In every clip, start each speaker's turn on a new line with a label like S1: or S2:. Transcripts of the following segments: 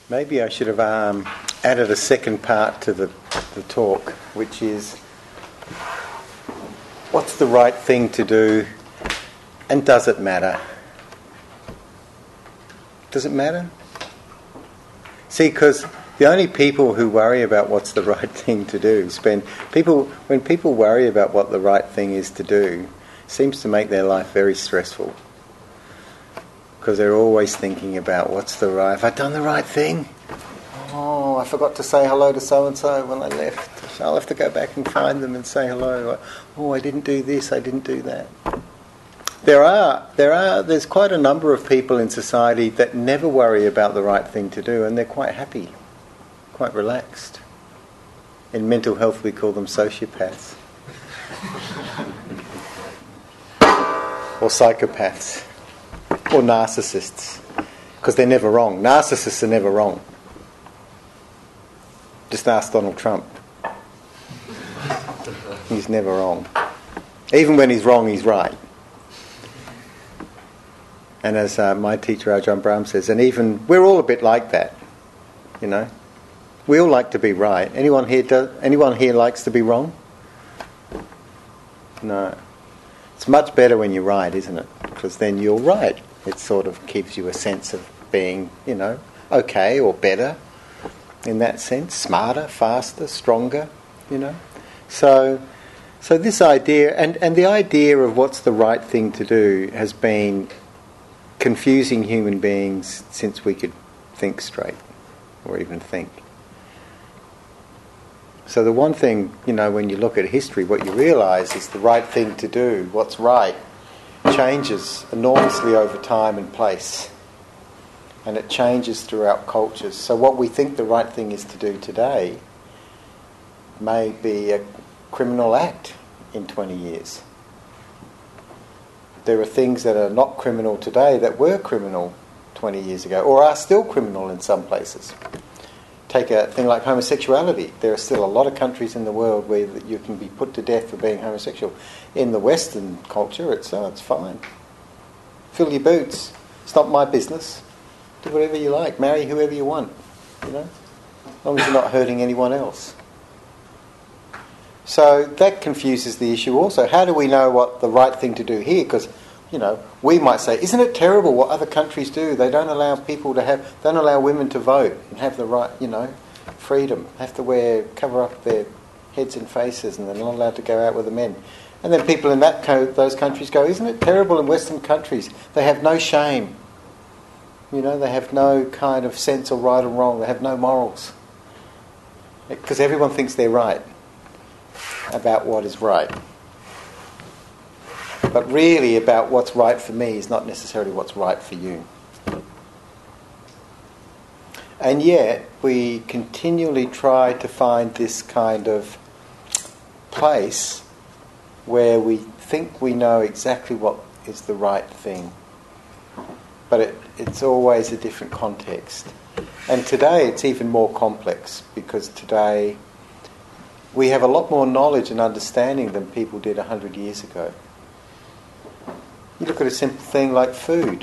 S1: Maybe I should have added a second part to the talk, which is what's the right thing to do and does it matter? Does it matter? See, because the only people who worry about what's the right thing to do when people worry about what the right thing is to do, it seems to make their life very stressful. Because they're always thinking about have I done the right thing? Oh, I forgot to say hello to so-and-so when I left. I'll have to go back and find them and say hello. Oh, I didn't do this, I didn't do that. There's quite a number of people in society that never worry about the right thing to do, and they're quite happy, quite relaxed. In mental health we call them sociopaths. Or psychopaths. Or narcissists, because they're never wrong. Narcissists are never wrong. Just ask Donald Trump. He's never wrong. Even when he's wrong, he's right. And as my teacher Ajahn Brahm says, and even we're all a bit like that, you know. We all like to be right. Anyone here likes to be wrong? No. It's much better when you're right, isn't it? Because then you're right. It sort of gives you a sense of being, okay or better in that sense, smarter, faster, stronger, So this idea, and the idea of what's the right thing to do has been confusing human beings since we could think straight or even think. So the one thing, when you look at history, what you realise is the right thing to do, what's right, changes enormously over time and place. And it changes throughout cultures. So what we think the right thing is to do today may be a criminal act in 20 years. There are things that are not criminal today that were criminal 20 years ago, or are still criminal in some places. Take a thing like homosexuality. There are still a lot of countries in the world where you can be put to death for being homosexual. In the Western culture, it's fine. Fill your boots. It's not my business. Do whatever you like. Marry whoever you want. As long as you're not hurting anyone else. So that confuses the issue also. How do we know what the right thing to do here? Because, we might say, isn't it terrible what other countries do? They don't allow don't allow women to vote and have the right, freedom. Have to cover up their heads and faces, and they're not allowed to go out with the men. And then people in those countries go, isn't it terrible in Western countries? They have no shame. They have no kind of sense of right or wrong. They have no morals. Because everyone thinks they're right about what is right. But really about what's right for me is not necessarily what's right for you. And yet we continually try to find this kind of place where we think we know exactly what is the right thing. But it's always a different context. And today it's even more complex, because today we have a lot more knowledge and understanding than people did 100 years ago. You look at a simple thing like food.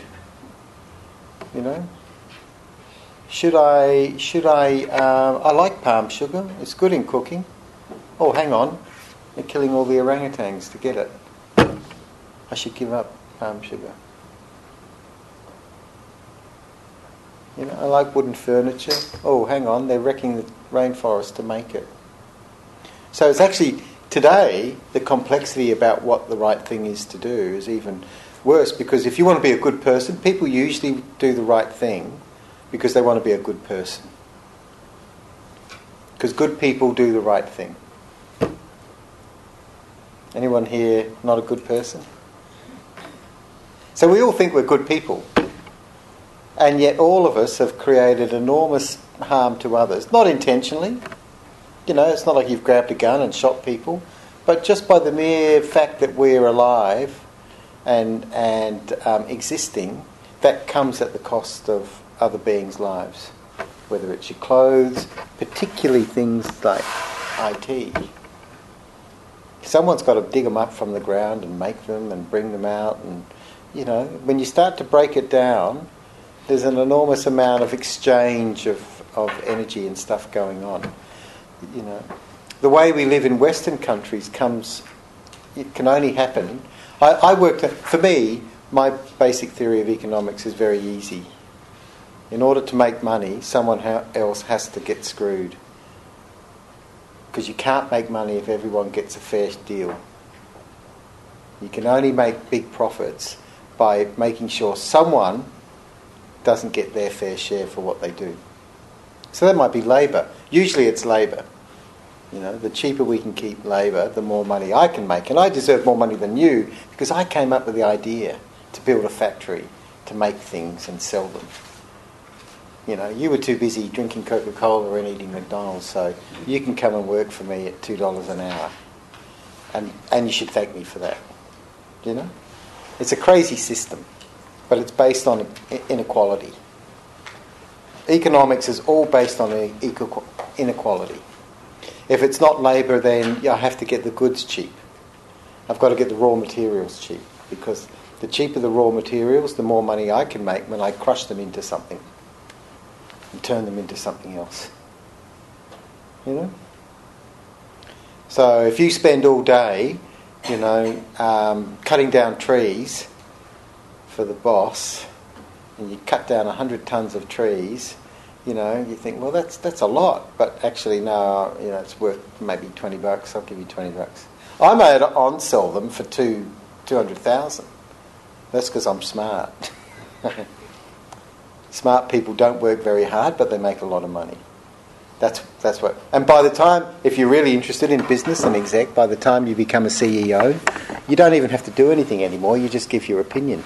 S1: I like palm sugar. It's good in cooking. Oh, hang on. They're killing all the orangutans to get it. I should give up palm sugar. I like wooden furniture. Oh, hang on. They're wrecking the rainforest to make it. So it's actually, today, the complexity about what the right thing is to do is even worse, because if you want to be a good person, people usually do the right thing because they want to be a good person. Because good people do the right thing. Anyone here not a good person? So we all think we're good people. And yet all of us have created enormous harm to others. Not intentionally. It's not like you've grabbed a gun and shot people. But just by the mere fact that we're alive and existing, that comes at the cost of other beings' lives. Whether it's your clothes, particularly things like IT. Someone's got to dig them up from the ground and make them and bring them out. And, when you start to break it down, there's an enormous amount of exchange of of energy and stuff going on. You know, the way we live in Western countries it can only happen. For me, my basic theory of economics is very easy. In order to make money, someone else has to get screwed. Because you can't make money if everyone gets a fair deal. You can only make big profits by making sure someone doesn't get their fair share for what they do. So that might be labour. Usually it's labour. You know, the cheaper we can keep labour, the more money I can make. And I deserve more money than you because I came up with the idea to build a factory, to make things and sell them. You know, you were too busy drinking Coca-Cola and eating McDonald's, so you can come and work for me at $2 an hour. And you should thank me for that. You know? It's a crazy system, but it's based on inequality. Economics is all based on inequality. If it's not labour, then I have to get the goods cheap. I've got to get the raw materials cheap, because the cheaper the raw materials, the more money I can make when I crush them into something and turn them into something else. You know? So if you spend all day, you know, cutting down trees for the boss, and you cut down 100 tons of trees, you know, you think, well, that's a lot, but actually, no, you know, it's worth maybe $20. I'll give you $20. I may on-sell them for 200,000. That's because I'm smart. Smart people don't work very hard, but they make a lot of money. That's what. And by the time, if you're really interested in business and exec, by the time you become a CEO, you don't even have to do anything anymore. You just give your opinion.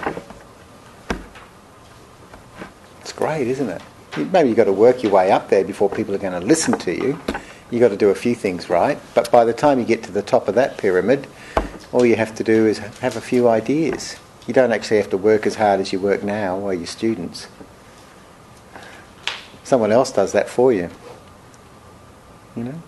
S1: It's great, isn't it? Maybe you've got to work your way up there before people are going to listen to you. You've got to do a few things right. But by the time you get to the top of that pyramid, all you have to do is have a few ideas. You don't actually have to work as hard as you work now while you're students. Someone else does that for you. You know?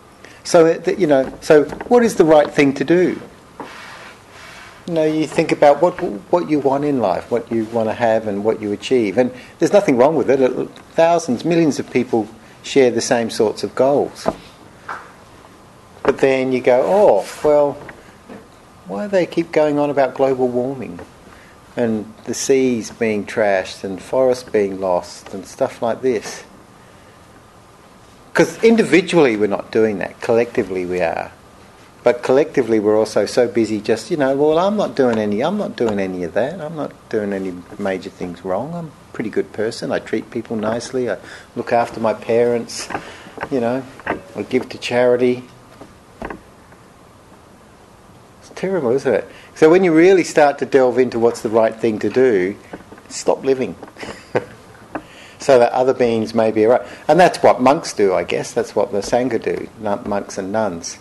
S1: So what is the right thing to do? You know, you think about what you want in life, what you want to have and what you achieve. And there's nothing wrong with it. Thousands, millions of people share the same sorts of goals. But then you go, oh, well, why do they keep going on about global warming? And the seas being trashed and forests being lost and stuff like this. Because individually we're not doing that. Collectively we are. But collectively we're also so busy just, you know, well, I'm not doing any of that. I'm not doing any major things wrong. I'm a pretty good person. I treat people nicely. I look after my parents. You know, I give to charity. It's terrible, isn't it? So when you really start to delve into what's the right thing to do, stop living. So that other beings may be right. And that's what monks do, I guess. That's what the Sangha do, monks and nuns.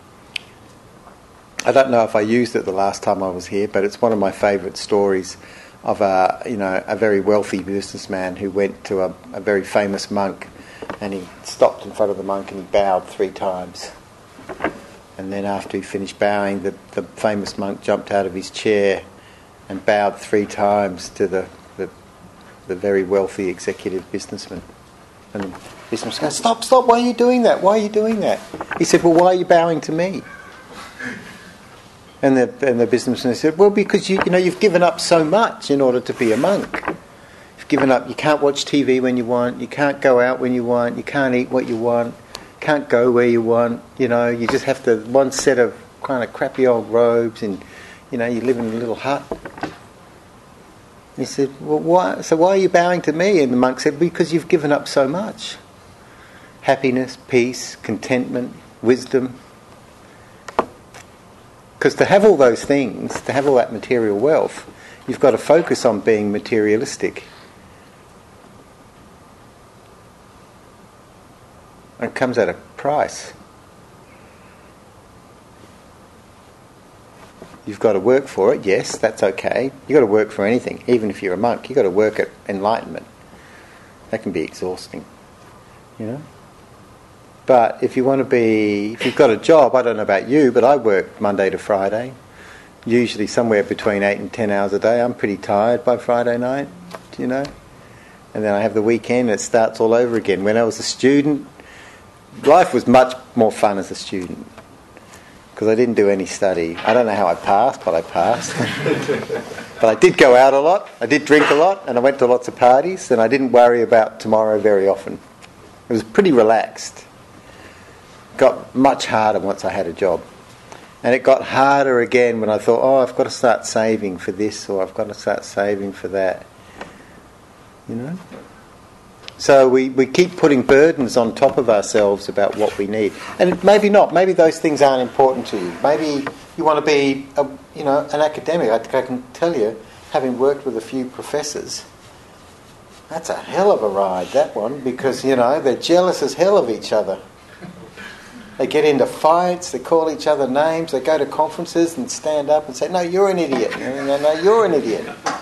S1: I don't know if I used it the last time I was here, but it's one of my favourite stories of a very wealthy businessman who went to a very famous monk, and he stopped in front of the monk and he bowed 3 times. And then after he finished bowing, the famous monk jumped out of his chair and bowed 3 times to the very wealthy executive businessman. And the businessman goes, stop, why are you doing that? Why are you doing that? He said, well, why are you bowing to me? And the businessman said, well, because you've given up so much in order to be a monk. You've given up, you can't watch TV when you want, you can't go out when you want, you can't eat what you want, can't go where you want, you know, you just have to, one set of kind of crappy old robes, and, you know, you live in a little hut. He said, well, why are you bowing to me? And the monk said, because you've given up so much. Happiness, peace, contentment, wisdom. Because to have all those things, to have all that material wealth, you've got to focus on being materialistic. And it comes at a price. You've got to work for it, yes, that's okay. You've got to work for anything, even if you're a monk. You've got to work at enlightenment. That can be exhausting, you know. But if you've got a job, I don't know about you, but I work Monday to Friday, usually somewhere between 8 and 10 hours a day. I'm pretty tired by Friday night, you know. And then I have the weekend and it starts all over again. When I was a student, life was much more fun as a student because I didn't do any study. I don't know how I passed, but I passed. But I did go out a lot, I did drink a lot, and I went to lots of parties, and I didn't worry about tomorrow very often. It was pretty relaxed. Got much harder once I had a job. And it got harder again when I thought, I've got to start saving for this, or I've got to start saving for that. You know? So we keep putting burdens on top of ourselves about what we need. And maybe not. Maybe those things aren't important to you. Maybe you want to be an academic. I can tell you, having worked with a few professors, that's a hell of a ride, that one, because, they're jealous as hell of each other. They get into fights, they call each other names, they go to conferences and stand up and say, no, you're an idiot. No, you're an idiot.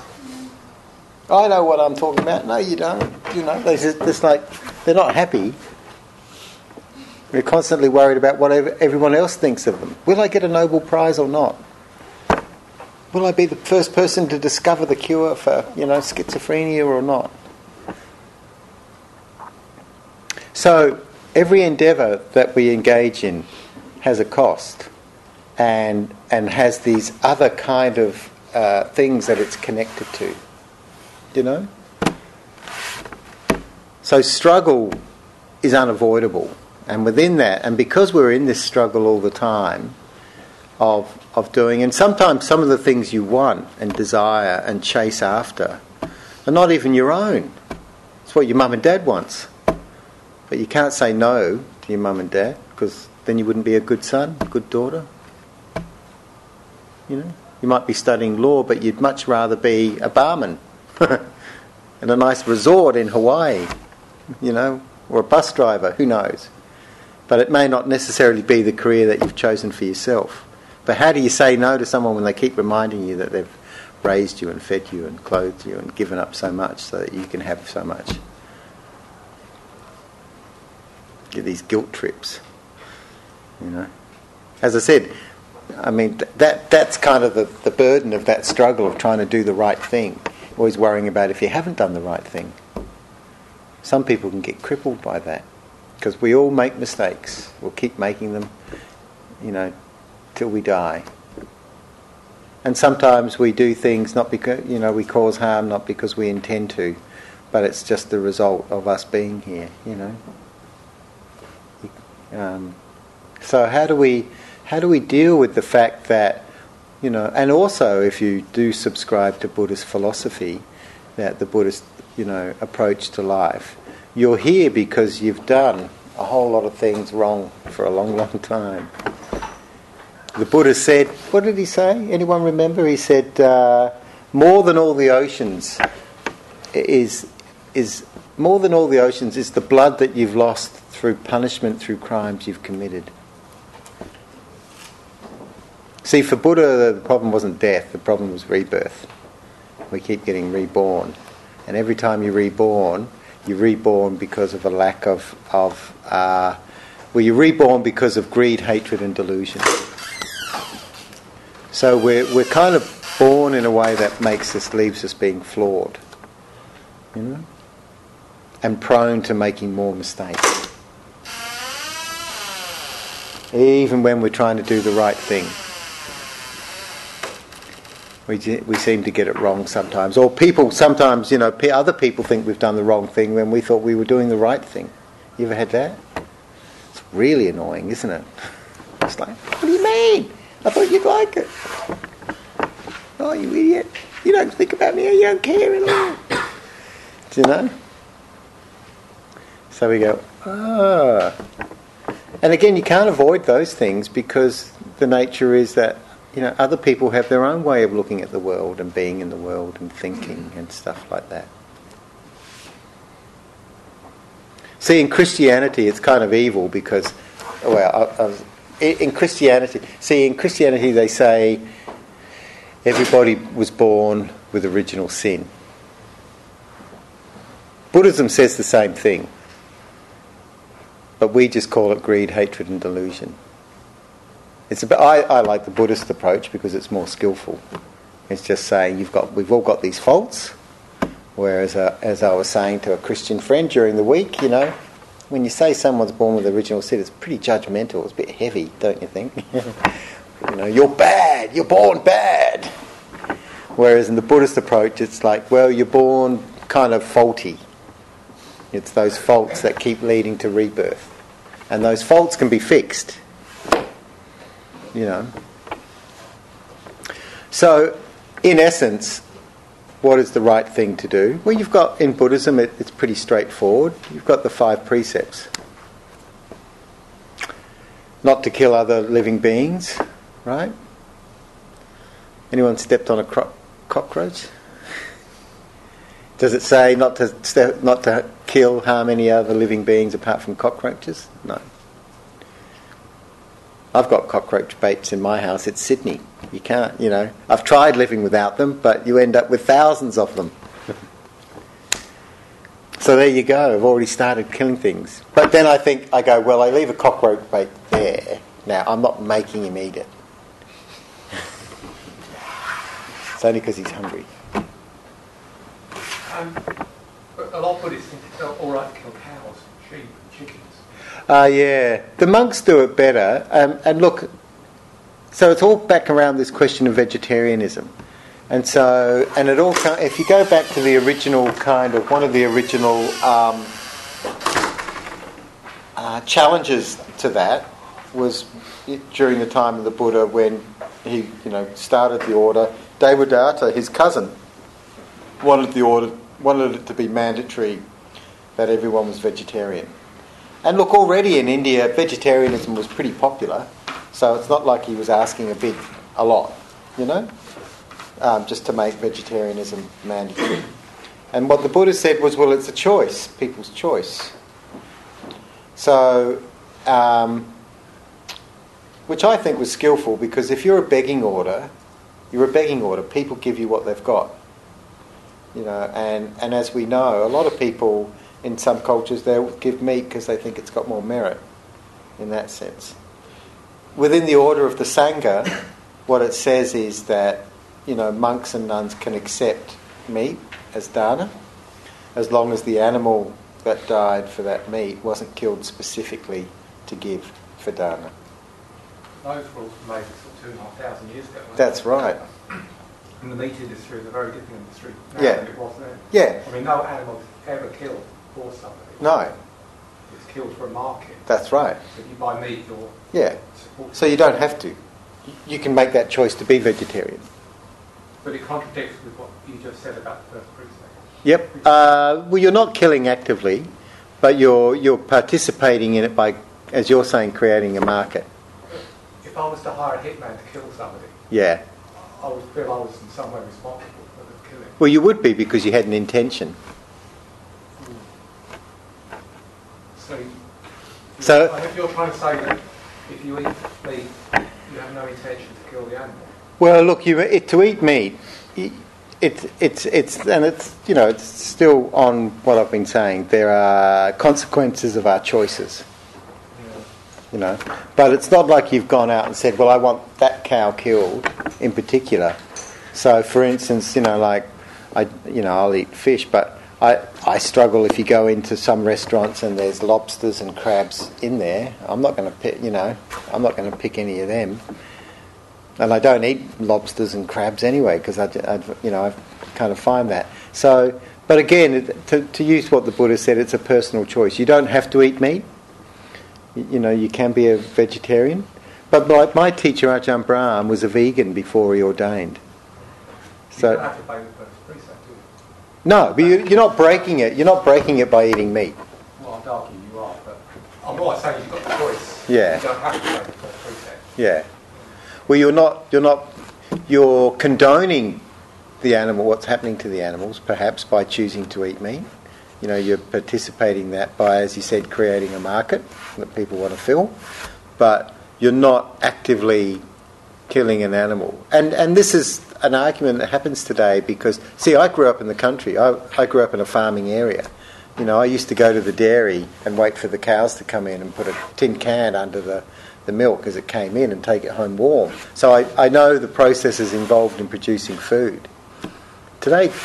S1: I know what I'm talking about. No, you don't. They're not happy. They're constantly worried about what everyone else thinks of them. Will I get a Nobel Prize or not? Will I be the first person to discover the cure for, schizophrenia or not? So every endeavour that we engage in has a cost and has these other kind of things that it's connected to. So struggle is unavoidable, and within that, and because we're in this struggle all the time of doing, and sometimes some of the things you want and desire and chase after are not even your own. It's what your mum and dad wants, but you can't say no to your mum and dad because then you wouldn't be a good son, good daughter. You might be studying law, but you'd much rather be a barman in a nice resort in Hawaii, or a bus driver, who knows. But it may not necessarily be the career that you've chosen for yourself. But how do you say no to someone when they keep reminding you that they've raised you and fed you and clothed you and given up so much so that you can have so much? Get these guilt trips, As I said, that's kind of the burden of that struggle of trying to do the right thing. Always worrying about if you haven't done the right thing. Some people can get crippled by that because we all make mistakes. We'll keep making them, till we die. And sometimes we do things not because, we cause harm not because we intend to, but it's just the result of us being here, So how do we deal with the fact that, and also if you do subscribe to Buddhist philosophy, that the Buddhist, approach to life, you're here because you've done a whole lot of things wrong for a long, long time. The Buddha said, what did he say? Anyone remember? He said, more than all the oceans is the blood that you've lost through punishment, through crimes you've committed. See, for Buddha, the problem wasn't death, the problem was rebirth. We keep getting reborn. And every time you're reborn because of a lack you're reborn because of greed, hatred and delusion. So we're kind of born in a way that leaves us being flawed. And prone to making more mistakes. Even when we're trying to do the right thing. We seem to get it wrong sometimes. Or people sometimes, other people think we've done the wrong thing when we thought we were doing the right thing. You ever had that? It's really annoying, isn't it? It's like, what do you mean? I thought you'd like it. Oh, you idiot. You don't think about me or you don't care at all. Do you know? So we go, And again, you can't avoid those things because the nature is that other people have their own way of looking at the world and being in the world and thinking and stuff like that. See, in Christianity, it's kind of evil because, in Christianity they say everybody was born with original sin. Buddhism says the same thing, but we just call it greed, hatred and delusion. I like the Buddhist approach because it's more skillful. It's just saying we've all got these faults, Whereas, as I was saying to a Christian friend during the week, when you say someone's born with original sin, it's pretty judgmental. It's a bit heavy, don't you think? You're bad. You're born bad. Whereas in the Buddhist approach, it's like, well, you're born kind of faulty. It's those faults that keep leading to rebirth. And those faults can be fixed. So, in essence, what is the right thing to do? Well, you've got, in Buddhism, it's pretty straightforward. You've got the 5 precepts. Not to kill other living beings, right? Anyone stepped on a cockroach? Does it say not to kill, harm any other living beings apart from cockroaches? No. I've got cockroach baits in my house. It's Sydney. You can't, I've tried living without them, but you end up with thousands of them. So there you go. I've already started killing things. But then I go, well, I leave a cockroach bait there. Now, I'm not making him eat it. It's only because he's hungry.
S2: A lot of Buddhists think it's all right to kill cows, sheep, chickens.
S1: Yeah. The monks do it better. And look, so it's all back around this question of vegetarianism. And it all, if you go back to the original one of the original challenges to that was during the time of the Buddha when he, started the order. Devadatta, his cousin, wanted it to be mandatory that everyone was vegetarian. And look, already in India, vegetarianism was pretty popular, so it's not like he was asking a lot, just to make vegetarianism mandatory. And what the Buddha said was, well, it's a choice, people's choice. So, which I think was skillful, because if you're a begging order, people give you what they've got. And as we know, a lot of people in some cultures, they'll give meat because they think it's got more merit in that sense. Within the order of the Sangha, what it says is that, monks and nuns can accept meat as dana, as long as the animal that died for that meat wasn't killed specifically to give for dana.
S2: Those rules were made 2,500 years ago.
S1: That's right.
S2: And the meat industry is a very different industry now
S1: than
S2: it was then.
S1: Yeah.
S2: I mean, no animal ever killed for somebody.
S1: No.
S2: It's killed for a market.
S1: That's right.
S2: So if you buy meat, you're supporting.
S1: So you don't have to. You can make that choice to be vegetarian.
S2: But it contradicts with what you just said about the first precept.
S1: Yep. Well, you're not killing actively, but you're participating in it by, as you're saying, creating a market.
S2: If I was to hire a hitman to kill somebody,
S1: yeah,
S2: I would feel I was in some way responsible for the killing.
S1: Well, you would be, because you had an intention.
S2: So if you're trying to say that if you eat meat, you have no intention to kill the animal.
S1: Well, look, to eat meat, it's still on what I've been saying. There are consequences of our choices. But it's not like you've gone out and said, well, I want that cow killed in particular. So, for instance, I'll eat fish, but I struggle if you go into some restaurants and there's lobsters and crabs in there. I'm not going to pick any of them. And I don't eat lobsters and crabs anyway, because I kind of find that. So, but again, to use what the Buddha said, it's a personal choice. You don't have to eat meat. You can be a vegetarian. But my teacher, Ajahn Brahm, was a vegan before he ordained. So,
S2: you don't have to obey the first precept, do you?
S1: No, but you're not breaking it. You're not breaking it by eating meat.
S2: Well, I'd argue you are, but I'm not saying you've got the choice.
S1: Yeah.
S2: You don't have to obey the first precept.
S1: Yeah. Well, you're condoning the animal, what's happening to the animals, perhaps by choosing to eat meat. You're participating that by, as you said, creating a market that people want to fill, but you're not actively killing an animal. And this is an argument that happens today because, see, I grew up in the country. I grew up in a farming area. I used to go to the dairy and wait for the cows to come in and put a tin can under the milk as it came in and take it home warm. So I know the processes involved in producing food. Today,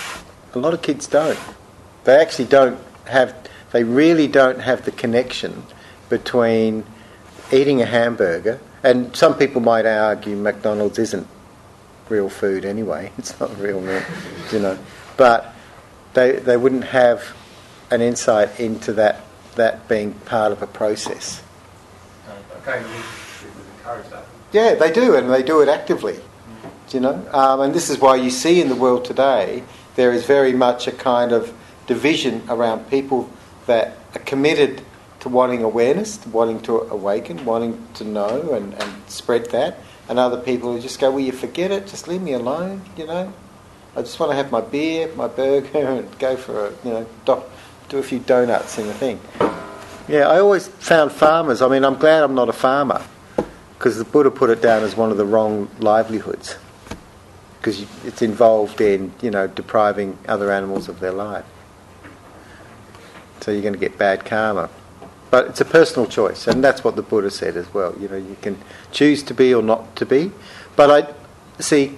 S1: A lot of kids don't. They actually they really don't have the connection between eating a hamburger, and some people might argue McDonald's isn't real food anyway. It's not real meal, But they wouldn't have an insight into that being part of a process.
S2: Okay, we encourage that.
S1: Yeah, they do, and they do it actively. And this is why you see in the world today there is very much a kind of division around people that are committed to wanting awareness, to wanting to awaken, wanting to know and spread that, and other people who just go, well, you forget it, just leave me alone, I just want to have my beer, my burger, and go for do a few donuts in the thing. Yeah, I always found farmers, I'm glad I'm not a farmer, because the Buddha put it down as one of the wrong livelihoods, because it's involved in, depriving other animals of their life. So you're going to get bad karma. But it's a personal choice, and that's what the Buddha said as well. You can choose to be or not to be. But I see,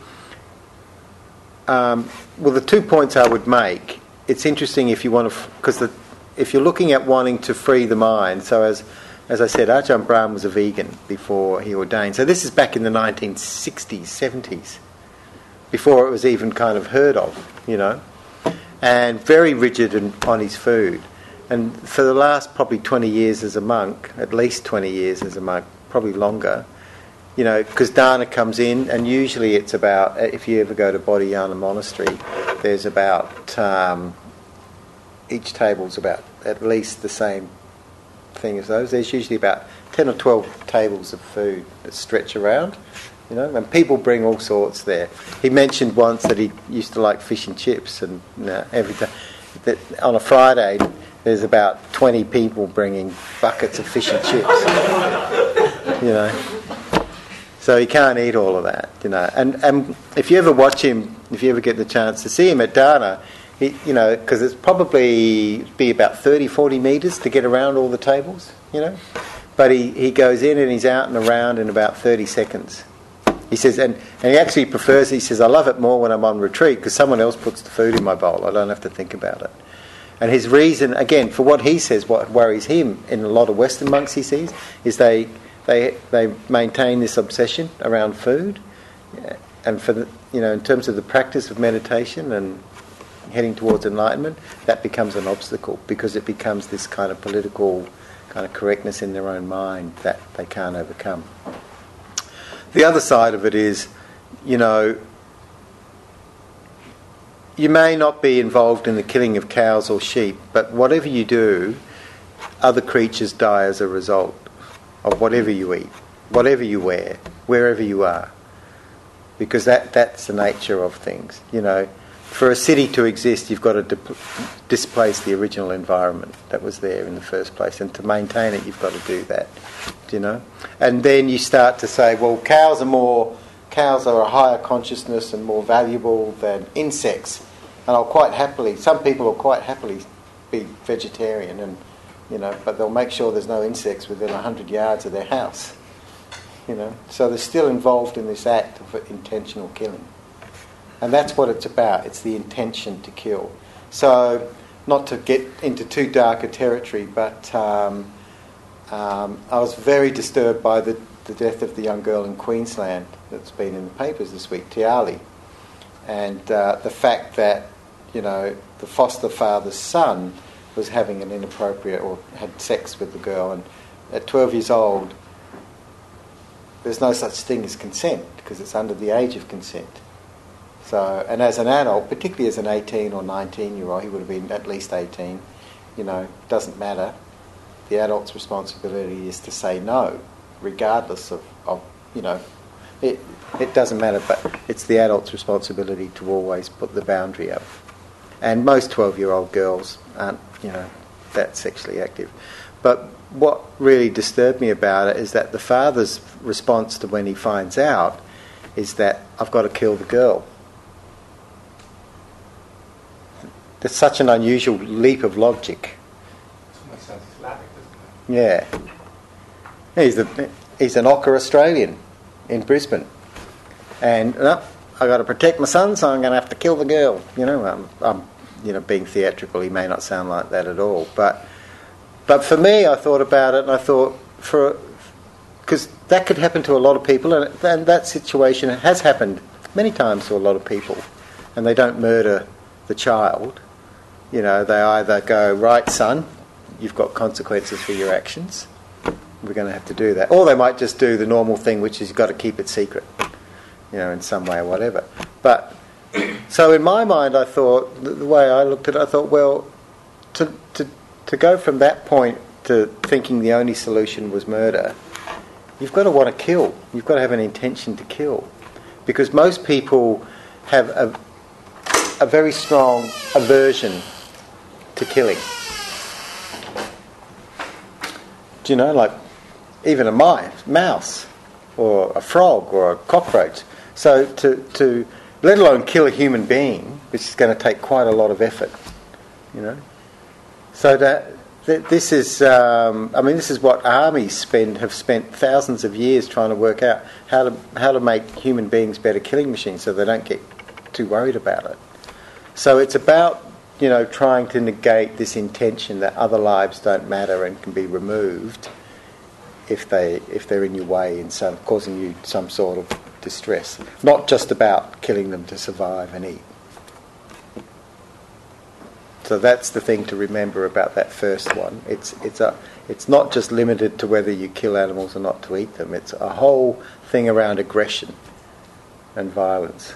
S1: the 2 points I would make, it's interesting if you want to, because if you're looking at wanting to free the mind, so as I said, Ajahn Brahm was a vegan before he ordained. So this is back in the 1960s, 70s, before it was even kind of heard of, and very rigid on his food. And for the last probably 20 years as a monk, at least 20 years as a monk, probably longer, because dana comes in, and usually it's about, if you ever go to Bodhayana Monastery, there's about, each table's about at least the same thing as those. There's usually about 10 or 12 tables of food that stretch around, and people bring all sorts there. He mentioned once that he used to like fish and chips, and every day, that on a Friday, there's about 20 people bringing buckets of fish and chips, So he can't eat all of that, And if you ever watch him, if you ever get the chance to see him at dana, because it's probably be about 30, 40 metres to get around all the tables, But he goes in and he's out and around in about 30 seconds. He says, and he actually prefers, he says, I love it more when I'm on retreat because someone else puts the food in my bowl. I don't have to think about it. And his reason, again, for what he says, what worries him in a lot of Western monks he sees, is they maintain this obsession around food, and for the, in terms of the practice of meditation and heading towards enlightenment, that becomes an obstacle because it becomes this kind of political kind of correctness in their own mind that they can't overcome. The other side of it is, you may not be involved in the killing of cows or sheep, but whatever you do, other creatures die as a result of whatever you eat, whatever you wear, wherever you are. Because that's the nature of things. For a city to exist, you've got to displace the original environment that was there in the first place. And to maintain it, you've got to do that. And then you start to say, well, cows are a higher consciousness and more valuable than insects. And some people will quite happily be vegetarian, and but they'll make sure there's no insects within 100 yards of their house. So they're still involved in this act of intentional killing. And that's what it's about. It's the intention to kill. So, not to get into too dark a territory, but I was very disturbed by the death of the young girl in Queensland that's been in the papers this week, Tiali. And the fact that, the foster father's son was having an inappropriate, or had sex with the girl, and at 12 years old, there's no such thing as consent, because it's under the age of consent. So, and as an adult, particularly as an 18 or 19-year-old, he would have been at least 18, doesn't matter. The adult's responsibility is to say no, regardless of it doesn't matter, but it's the adult's responsibility to always put the boundary up. And most 12-year-old girls aren't, that sexually active. But what really disturbed me about it is that the father's response to when he finds out is that I've got to kill the girl. That's such an unusual leap of logic.
S2: It sounds Islamic, doesn't it?
S1: Yeah. He's an Ocker Australian in Brisbane. And I've got to protect my son, so I'm going to have to kill the girl. being theatrical, he may not sound like that at all. But for me, I thought about it, and I thought, because that could happen to a lot of people, and that situation has happened many times to a lot of people, and they don't murder the child. They either go, right, son, you've got consequences for your actions, we're going to have to do that. Or they might just do the normal thing, which is you've got to keep it secret, in some way or whatever. But, so in my mind, I thought, the way I looked at it, I thought, well, to go from that point to thinking the only solution was murder, you've got to want to kill. You've got to have an intention to kill. Because most people have a very strong aversion to killing. Do you know, like even a mouse or a frog or a cockroach. So to let alone kill a human being, which is going to take quite a lot of effort, So this is, this is what armies have spent thousands of years trying to work out how to make human beings better killing machines, so they don't get too worried about it. So it's about trying to negate this intention that other lives don't matter and can be removed if they're in your way and causing you some sort of distress. Not just about killing them to survive and eat. So that's the thing to remember about that first one. It's not just limited to whether you kill animals or not to eat them. It's a whole thing around aggression and violence.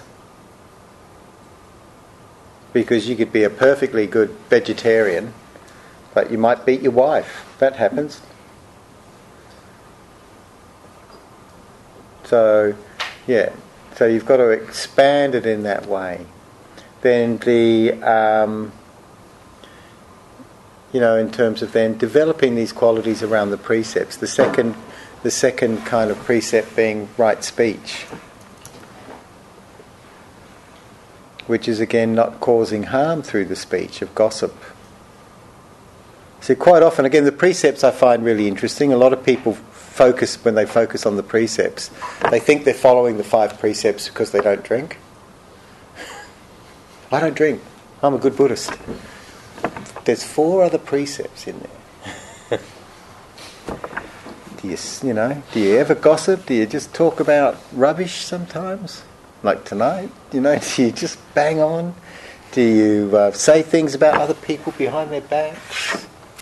S1: Because you could be a perfectly good vegetarian, but you might beat your wife. That happens. So, yeah. So you've got to expand it in that way. Then in terms of then developing these qualities around the precepts. The second kind of precept being right speech, which is again not causing harm through the speech of gossip. So quite often, again, the precepts I find really interesting. A lot of people when they focus on the precepts, they think they're following the 5 precepts because they don't drink. I don't drink. I'm a good Buddhist. There's 4 other precepts in there. Do you ever gossip? Do you just talk about rubbish sometimes? Like tonight, do you just bang on? Do you say things about other people behind their backs?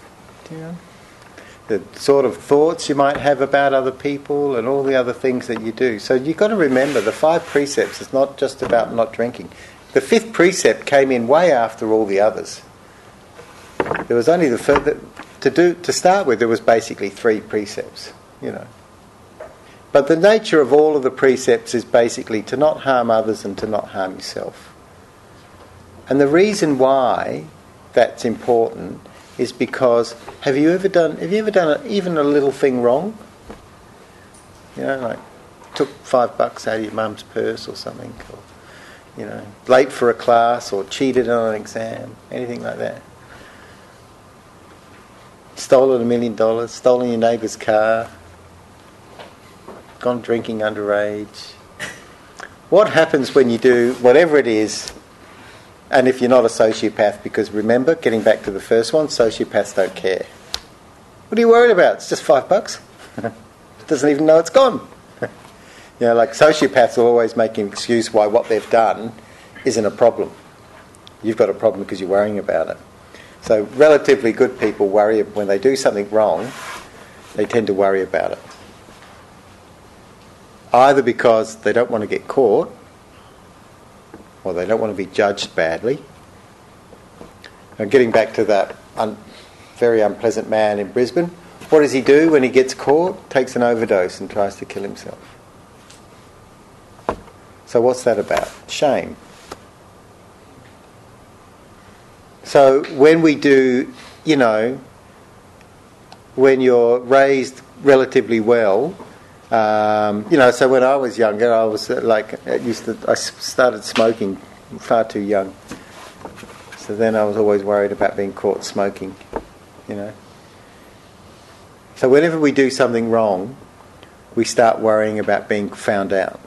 S1: The sort of thoughts you might have about other people and all the other things that you do. So you've got to remember the 5 precepts is not just about not drinking. The 5th precept came in way after all the others. There was only to start with. There was basically 3 precepts, But the nature of all of the precepts is basically to not harm others and to not harm yourself. And the reason why that's important is because have you ever done even a little thing wrong? Like took $5 out of your mum's purse or something, or late for a class or cheated on an exam, anything like that. Stolen $1 million, stolen your neighbour's car, gone drinking underage. What happens when you do whatever it is, and if you're not a sociopath, because remember, getting back to the first one, sociopaths don't care. What are you worried about? It's just $5. It doesn't even know it's gone. Like sociopaths will always make an excuse why what they've done isn't a problem. You've got a problem because you're worrying about it. So relatively good people worry when they do something wrong, they tend to worry about it. Either because they don't want to get caught, or they don't want to be judged badly. And getting back to that very unpleasant man in Brisbane, what does he do when he gets caught? Takes an overdose and tries to kill himself. So what's that about? Shame. So when we do, when you're raised relatively well, so when I was younger, I was I started smoking far too young. So then I was always worried about being caught smoking, So whenever we do something wrong, we start worrying about being found out.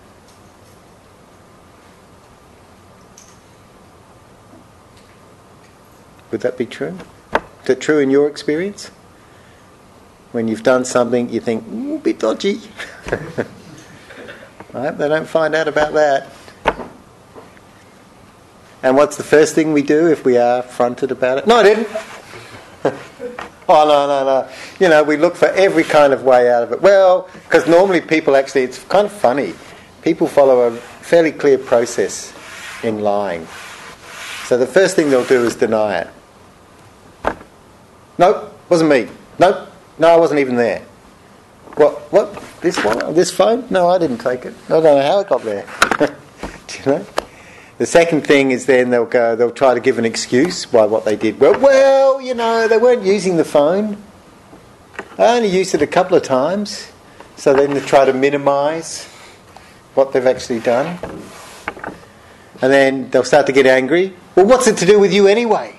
S1: Would that be true? Is that true in your experience? When you've done something, you think, a bit dodgy. I hope they don't find out about that. And what's the first thing we do if we are fronted about it? No, I didn't. Oh, no. We look for every kind of way out of it. Well, because normally people actually, it's kind of funny. People follow a fairly clear process in lying. So the first thing they'll do is deny it. Nope, wasn't me. Nope, no, I wasn't even there. What? This one? This phone? No, I didn't take it. I don't know how it got there. Do you know? The second thing is then they'll try to give an excuse why what they did. Well, they weren't using the phone. I only used it a couple of times. So then they try to minimise what they've actually done. And then they'll start to get angry. Well, what's it to do with you anyway?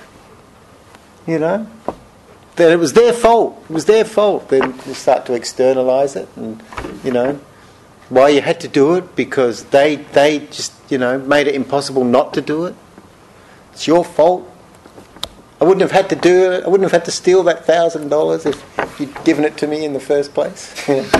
S1: That it was their fault. It was their fault. Then you start to externalise it, and why you had to do it because they just made it impossible not to do it. It's your fault. I wouldn't have had to do it. I wouldn't have had to steal that $1,000 if you'd given it to me in the first place.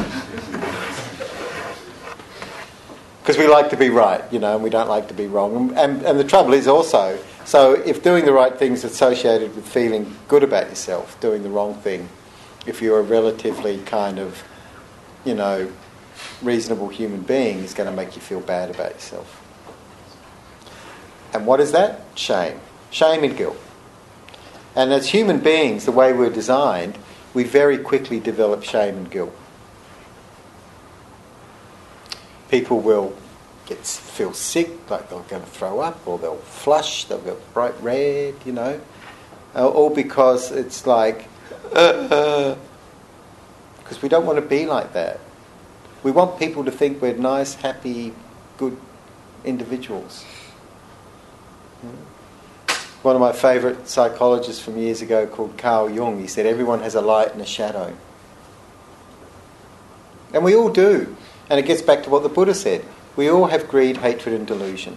S1: Because we like to be right, and we don't like to be wrong. And the trouble is also, so if doing the right thing is associated with feeling good about yourself, doing the wrong thing, if you're a relatively kind of, reasonable human being, is going to make you feel bad about yourself. And what is that? Shame. Shame and guilt. And as human beings, the way we're designed, we very quickly develop shame and guilt. People will feel sick, like they're going to throw up, or they'll flush, they'll go bright red, all because it's like, because we don't want to be like that. We want people to think we're nice, happy, good individuals. One of my favourite psychologists from years ago called Carl Jung, he said everyone has a light and a shadow. And we all do. And it gets back to what the Buddha said. We all have greed, hatred and delusion.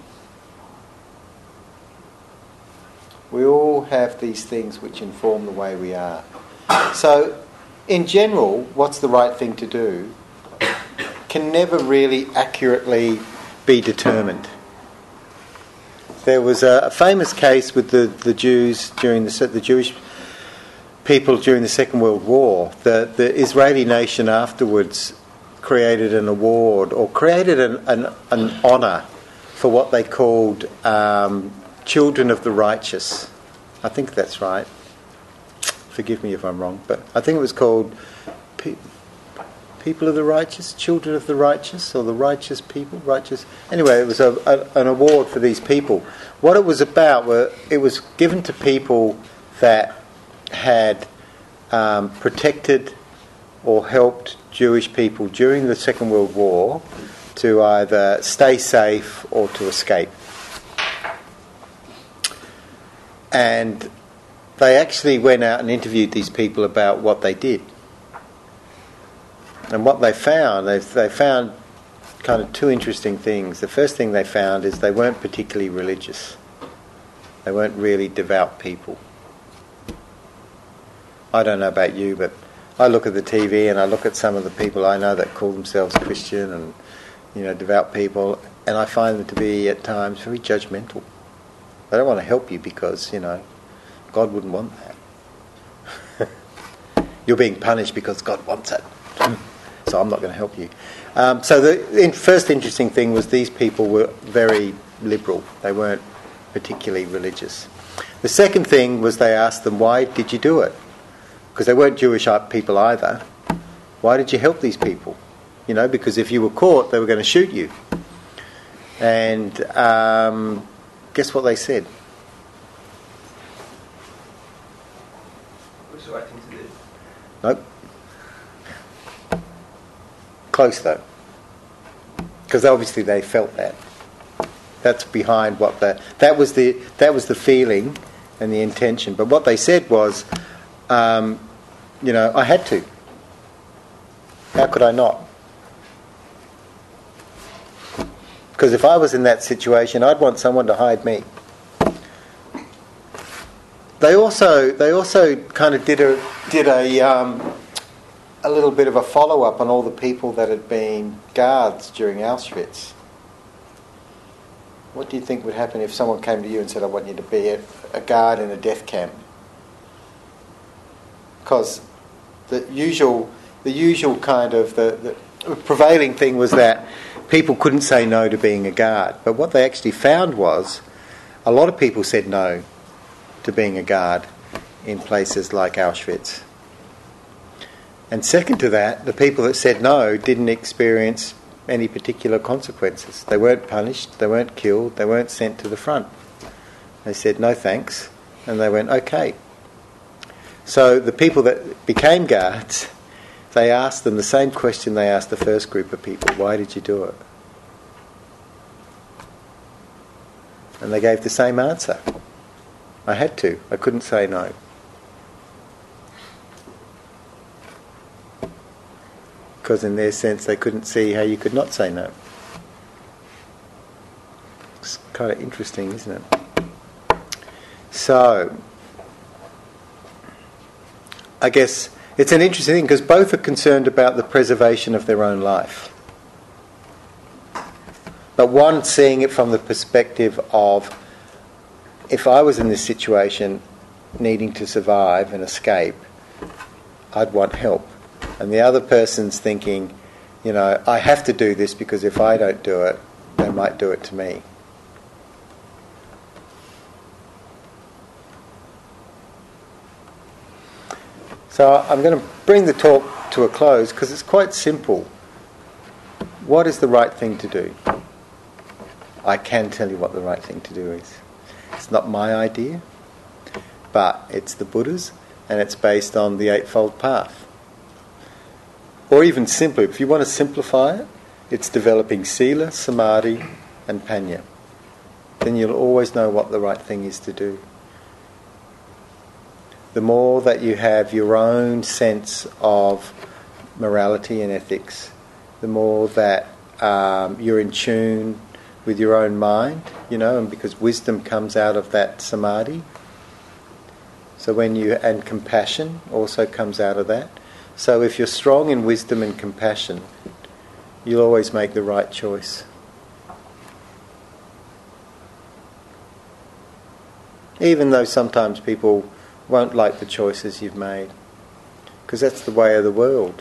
S1: We all have these things which inform the way we are. So, in general, what's the right thing to do can never really accurately be determined. There was a famous case with the Jews during the Jewish people during the Second World War. The Israeli nation afterwards created an award, or created an honour for what they called Children of the Righteous. I think that's right. Forgive me if I'm wrong, but I think it was called People of the Righteous, Children of the Righteous, or the Righteous People, Righteous. Anyway, it was an award for these people. What it was about it was given to people that had protected or helped Jewish people during the Second World War to either stay safe or to escape. And they actually went out and interviewed these people about what they did. And what they found kind of two interesting things. The first thing they found is they weren't particularly religious. They weren't really devout people. I don't know about you, but I look at the TV and I look at some of the people I know that call themselves Christian and, devout people, and I find them to be at times very judgmental. They don't want to help you because, God wouldn't want that. You're being punished because God wants it. So I'm not going to help you. So the first interesting thing was these people were very liberal. They weren't particularly religious. The second thing was they asked them, why did you do it? Because they weren't Jewish people either. Why did you help these people? Because if you were caught, they were going to shoot you. And guess what they said?
S2: What's the right thing to do?
S1: Nope. Close though, because obviously they felt that. That's behind what that was the feeling and the intention. But what they said was, I had to. How could I not? Because if I was in that situation, I'd want someone to hide me. They also kind of did a little bit of a follow up on all the people that had been guards during Auschwitz. What do you think would happen if someone came to you and said, "I want you to be a guard in a death camp"? Because the usual kind of the prevailing thing was that people couldn't say no to being a guard. But what they actually found was a lot of people said no to being a guard in places like Auschwitz. And second to that, the people that said no didn't experience any particular consequences. They weren't punished, they weren't killed, they weren't sent to the front. They said no thanks, and they went okay. So the people that became guards, they asked them the same question they asked the first group of people: why did you do it? And they gave the same answer: I had to, I couldn't say no. Because in their sense they couldn't see how you could not say no. It's kind of interesting, isn't it? So, I guess it's an interesting thing because both are concerned about the preservation of their own life. But one seeing it from the perspective of, if I was in this situation needing to survive and escape, I'd want help. And the other person's thinking, I have to do this because if I don't do it, they might do it to me. So I'm going to bring the talk to a close because it's quite simple. What is the right thing to do? I can tell you what the right thing to do is. It's not my idea, but it's the Buddha's, and it's based on the Eightfold Path. Or even simpler, if you want to simplify it, it's developing Sila, Samadhi and Panya. Then you'll always know what the right thing is to do. The more that you have your own sense of morality and ethics, the more that you're in tune with your own mind, and because wisdom comes out of that Samadhi. So and compassion also comes out of that. So if you're strong in wisdom and compassion, you'll always make the right choice. Even though sometimes people won't like the choices you've made, because that's the way of the world,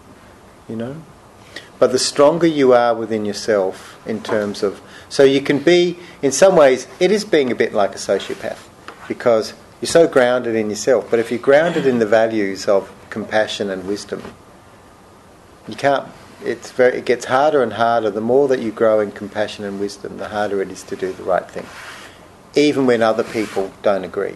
S1: But the stronger you are within yourself in terms of... So you can be, in some ways, it is being a bit like a sociopath, because you're so grounded in yourself. But if you're grounded in the values of compassion and wisdom, you can't. It gets harder and harder. The more that you grow in compassion and wisdom, the harder it is to do the right thing, even when other people don't agree.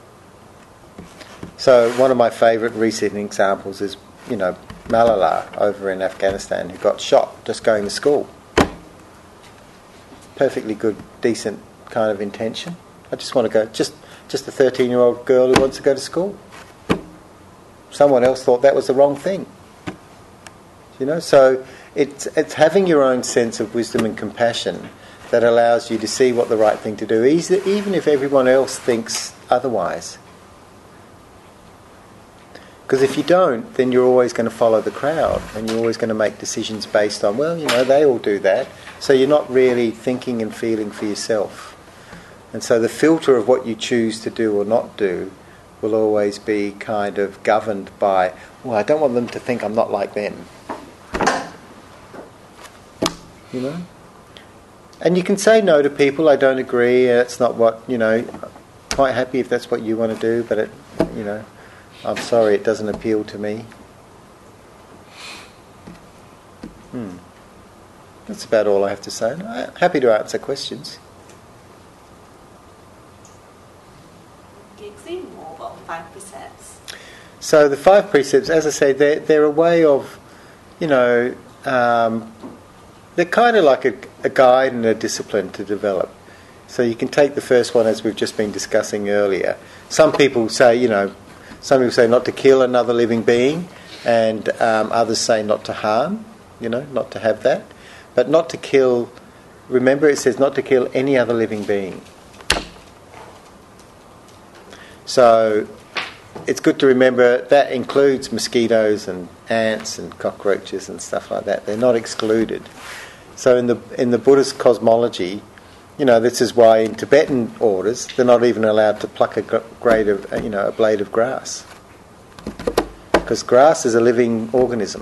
S1: So one of my favourite recent examples is, Malala over in Afghanistan, who got shot just going to school. Perfectly good, decent kind of intention. I just want to go. Just a 13-year-old girl who wants to go to school. Someone else thought that was the wrong thing. So it's having your own sense of wisdom and compassion that allows you to see what the right thing to do, even if everyone else thinks otherwise. Because if you don't, then you're always going to follow the crowd, and you're always going to make decisions based on, they all do that. So you're not really thinking and feeling for yourself. And so the filter of what you choose to do or not do will always be kind of governed by, I don't want them to think I'm not like them. And you can say no to people, I don't agree, it's not what, quite happy if that's what you want to do, but I'm sorry, it doesn't appeal to me. That's about all I have to say. I'm happy to answer questions.
S3: Explain more about 5 precepts.
S1: So the 5 precepts, as I say, they're a way of, they're kind of like a guide and a discipline to develop. So you can take the first one as we've just been discussing earlier. Some people say, not to kill another living being, and others say not to harm, not to have that. But not to kill, remember it says not to kill any other living being. So it's good to remember that includes mosquitoes and ants and cockroaches and stuff like that. They're not excluded. So in the Buddhist cosmology, this is why in Tibetan orders they're not even allowed to pluck a blade of grass, because grass is a living organism.